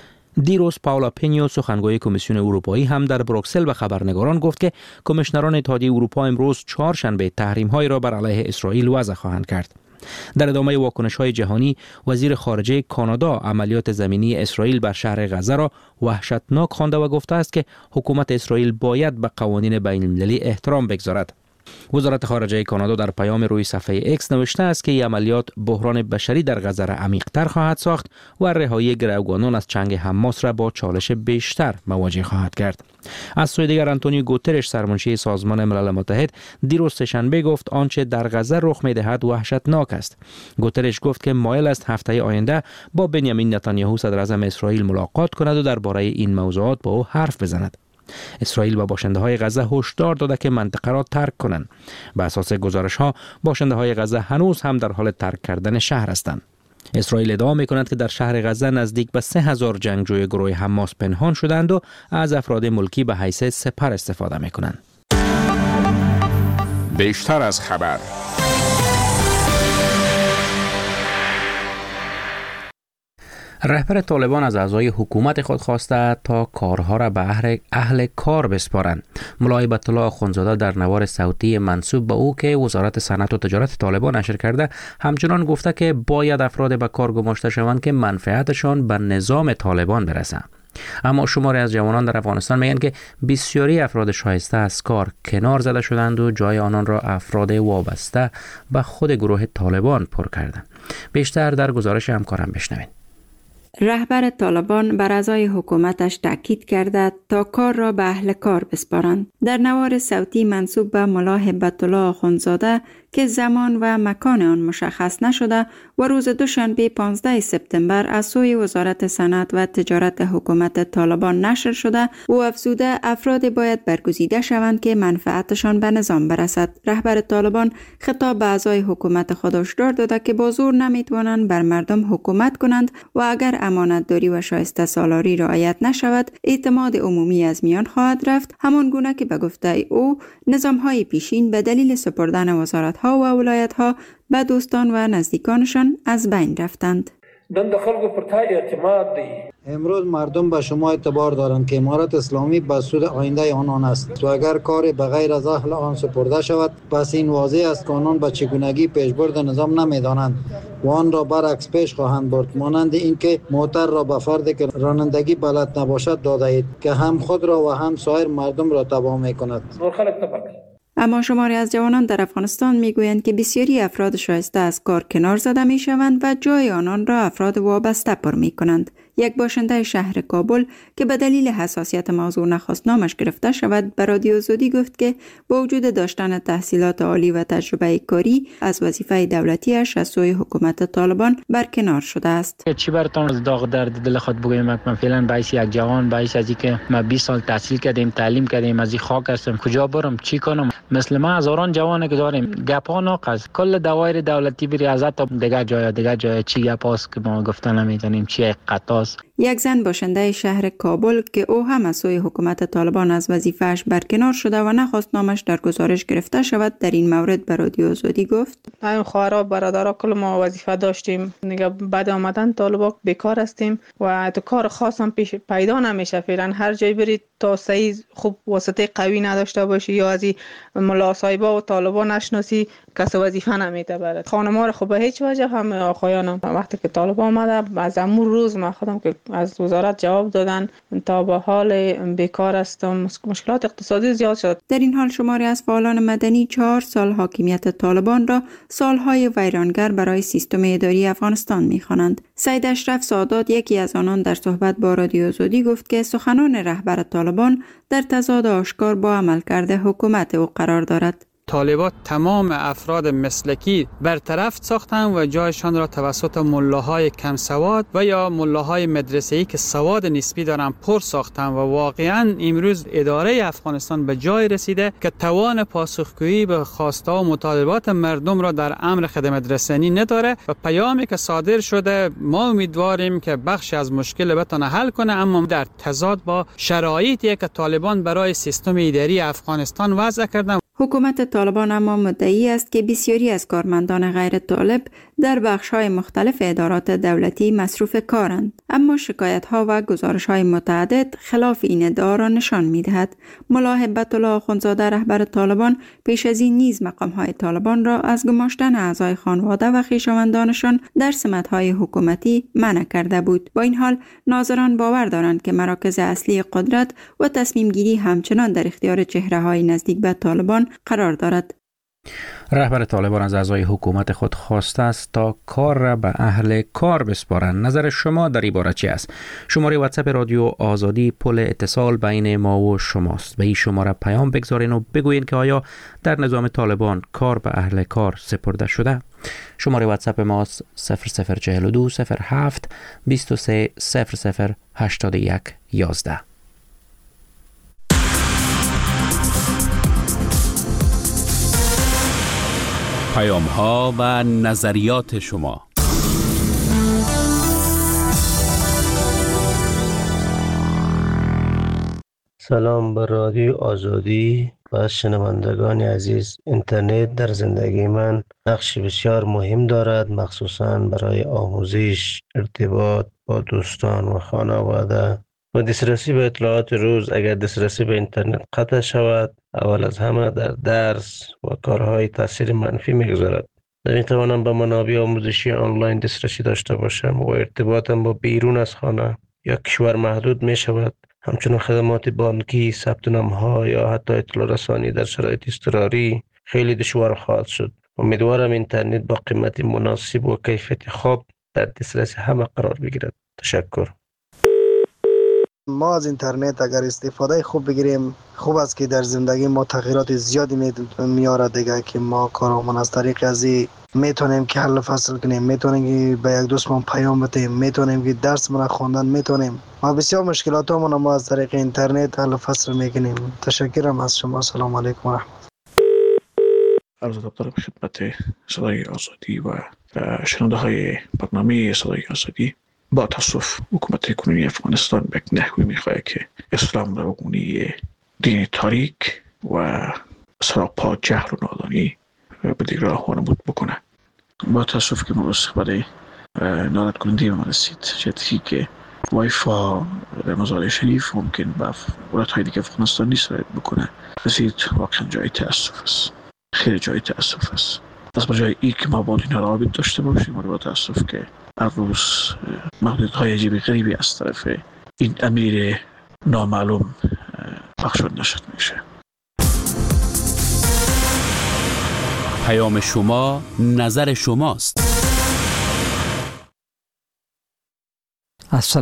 دیروز پاولا پینیو سخنگوی کمیسیون اروپایی هم در بروکسل به خبرنگاران گفت که کمیشنران اتحادیه اروپا امروز چهارشنبه تحریم‌های را بر علیه اسرائیل وضع خواهند کرد. در ادامه واکنش‌های جهانی، وزیر خارجه کانادا عملیات زمینی اسرائیل بر شهر غزه را وحشتناک خوانده و گفته است که حکومت اسرائیل باید به قوانین بین‌المللی احترام بگذارد. وزارت خارجه کانادا در پیام روی صفحه ایکس نوشته است که این عملیات بحران بشری در غزه را عمیق‌تر خواهد ساخت و رهایی گروگانان از چنگ حماس را با چالش بیشتر مواجه خواهد کرد. از سوی دیگر آنتونیو گوترش سرمنشی سازمان ملل متحد دیروز سه‌شنبه گفت آنچه در غزه رخ می‌دهد وحشتناک است. گوترش گفت که مایل است هفته آینده با بنیامین نتانیاهو صدر اعظم اسرائیل ملاقات کند و درباره این موضوعات با او حرف بزند. اسرائیل و باشنده‌های غزه هشدار داده که منطقه را ترک کنند. بر اساس گزارش‌ها باشنده‌های غزه هنوز هم در حال ترک کردن شهر هستند. اسرائیل ادعا می‌کند که در شهر غزه نزدیک به سه هزار جنگجوی گروه حماس پنهان شدند و از افراد ملکی به حیث سپر استفاده می‌کنند. بیشتر از خبر. رهبر طالبان از اعضای حکومت خود خواسته تا کارها را به اهل, اهل کار بسپارند. ملا هیبت الله آخوندزاده در نوار صوتی منسوب به او که وزارت صنعت و تجارت طالبان نشر کرده همچنان گفته که باید افراد به کار گماشته شوند که منفعتشان به نظام طالبان برسه. اما شماری از جوانان در افغانستان میگن که بسیاری افراد شایسته از کار کنار زده شدند و جای آنان را افراد وابسته به خود گروه طالبان پر کردند. بیشتر در گزارش همکارم بشنوید. رهبر طالبان بر اعضای حکومتش تاکید کرده تا کار را به اهل کار بسپارند. در نوار صوتی منسوب به ملا هیبت الله آخوندزاده که زمان و مکان آن مشخص نشده و روز دوشنبه پانزده سپتامبر از سوی وزارت صنعت و تجارت حکومت طالبان نشر شده و افزوده افراد باید برگزیده شوند که منفعتشان به نظام برسد. رهبر طالبان خطاب به اعضای حکومت خود هشدار داده که با زور نمیتوانند بر مردم حکومت کنند و اگر امانتداری و شایسته سالاری رعایت نشود اعتماد عمومی از میان خواهد رفت، همان گونه که به گفته او نظام‌های پیشین به دلیل سپردن وزارت‌ها و ولایت‌ها به دوستان و نزدیکانشان از بین رفتند. دند خلق پر اعتماد دی. امروز مردم به شما اعتبار دارند که امارت اسلامی به سود آینده آنان است و اگر کار به غیر از اهل آن سپرده شود پس این واضح است که آنان به چگونگی پیشبرد نظام نمیدانند و آن را برعکس پیش خواهند برد، مانند اینکه موتر را به فردی که رانندگی بلد نباشد داده اید که هم خود را و هم سایر مردم را تباه میکند. اما شماری از جوانان در افغانستان میگویند که بسیاری افراد شایسته از کار کنار زده می شوند و جای آنان را افراد وابسته پر می کنند. یک باشنده شهر کابل که به دلیل حساسیت موضوع نخواست نامش گرفته شود به رادیو زودی گفت که با وجود داشتن تحصیلات عالی و تجربه کاری از وظیفه دولتیش از سوی حکومت طالبان برکنار شده است. چی براتون از داغ درد دل خود بگویم؟ من فعلا باعث یک جوان باعث از اینکه ما بیست سال تحصیل کردیم، تعلیم کردیم، از این خاک هستم، کجا برم، چی کنم؟ مثل ما هزاران جوان که داریم گپا ناقص کل دوایر دولتی بری ریاضت دیگه جای دیگه جای چی گپاست که ما گفتن نمیتونیم چی قطاست. یک زن باشنده شهر کابل که او هم از سوی حکومت طالبان از وظیفه‌اش برکنار شده و نخواست نامش در گزارش گرفته شود در این مورد به رادیو آزادی گفت: همین خواهرها برادرها کل ما وظیفه داشتیم، دیگه بعد آمدن طالبان بیکار هستیم و تو کار خاص هم پیش پیدا نمیشه. فعلا هر جای برید تا صحیح خوب واسطه قوی نداشته باشی یا از ملا صاحبا و طالبان نشناسی کس وظیفه نمیده برات. خانم‌ها رو خب به هیچ وجه هم آقایانم وقتی که طالبان آمده از امور روز ما خودم که از وزارت جواب دادن تا به حال بیکار هستم، مشکلات اقتصادی زیاد شد. در این حال شماری از فعالان مدنی چهار سال حاکمیت طالبان را سالهای ویرانگر برای سیستم اداری افغانستان می‌خوانند. سید اشرف سادات یکی از آنان در صحبت با رادیو آزادی گفت که سخنان رهبر طالبان در تضاد آشکار با عملکرد حکومت او قرار دارد. طالبان تمام افراد مسلکی برطرف ساختند و جایشان را توسط ملاهای کم سواد و یا ملاهای مدرسه‌ای که سواد نسبی دارند پر ساختند و واقعا امروز اداره افغانستان به جای رسیده که توان پاسخگویی به خواسته و مطالبات مردم را در امر خدمت رسانی نداره و پیامی که صادر شده ما امیدواریم که بخشی از مشکل بتونه حل کنه، اما در تضاد با شرایطی که طالبان برای سیستم اداری افغانستان وضع کردن. حکومت طالبان اما مدعی است که بسیاری از کارمندان غیر طالب در بخش‌های مختلف ادارات دولتی مصروف کارند، اما شکایت‌ها و گزارش‌های متعدد خلاف این ادعا را نشان می‌دهد. ملا هیبت الله آخوندزاده رهبر طالبان پیش از این نیز مقام‌های طالبان را از گماشتن اعضای خانواده و خویشاوندانشان در سمت‌های حکومتی منع کرده بود. با این حال ناظران باور دارند که مراکز اصلی قدرت و تصمیم‌گیری همچنان در اختیار چهره‌های نزدیک به طالبان قرار دارد. رهبر طالبان از اعضای حکومت خود خواسته است تا کار را به اهل کار بسپارند. نظر شما در این باره چی است؟ شماره واتساپ رادیو آزادی پل اتصال بین ما و شماست. به این شماره پیام بگذارین و بگوین که آیا در نظام طالبان کار به اهل کار سپرده شده؟ شماره واتساپ ماست صفر صفر چهل دو صفر هفت بیست و سه صفر صفر هشتاد و یک یازده. پیام ها و نظریات شما. سلام به رادیو آزادی. و شنوندگان عزیز، اینترنت در زندگی من نقش بسیار مهم دارد، مخصوصاً برای آموزش، ارتباط با دوستان و خانواده و دسترسی به اطلاعات روز. اگر دسترسی به اینترنت قطع شود، اول از همه در درس و کارهای تاثیر منفی میگذارد. نمیتوانم به منابع آموزشی آنلاین دسترسی داشته باشم و ارتباطم با بیرون از خانه یا کشور محدود می شود. همچنین خدمات بانکی، ثبت نام‌ها یا حتی اطلاع رسانی در شرایط اضطراری خیلی دشوار خواهد شد. امیدوارم اینترنت با قیمت مناسب و کیفیت خوب در دسترس همه قرار بگیرد. تشکر. ما از اینترنت اگر استفاده خوب بگیریم، خوب است که در زندگی ما تغییرات زیادی میاره دیگه، که ما کارامون از طریق از میتونیم که حل فصل کنیم، میتونیم که به یک دوستمون پیام بدیم، میتونیم که درس من خوندن میتونیم. ما بسیار مشکلاتمون ما از طریق اینترنت حل فصل میکنیم. تشکرم از شما. سلام علیکم و رحمت. عرض ادب دارم خدمت صدای آزادی و شنونده های برنامه صدای آزادی. با تاسف حکومت کنونی افغانستان به نحوی میخواهد که اسلام را به عنوان دین تاریک و سراپا جهل و نادانی به دیگران وانمود بکنه. با تاسف که ما صحبت نارد کننده ما رسید، جدی که وایفا در مزار شریف ممکن به ولایت های دیگه افغانستان نیست رسید بکنه، رسید واقعا جای تاسف است، خیلی جای تاسف است. از بجای ای که ما با اینا رابط داشته باشیم، با تاسف که هر روز محدودیت های عجیب غریبی از طرف این امیر نامعلوم پخش نشد میشه. پیام شما نظر شماست.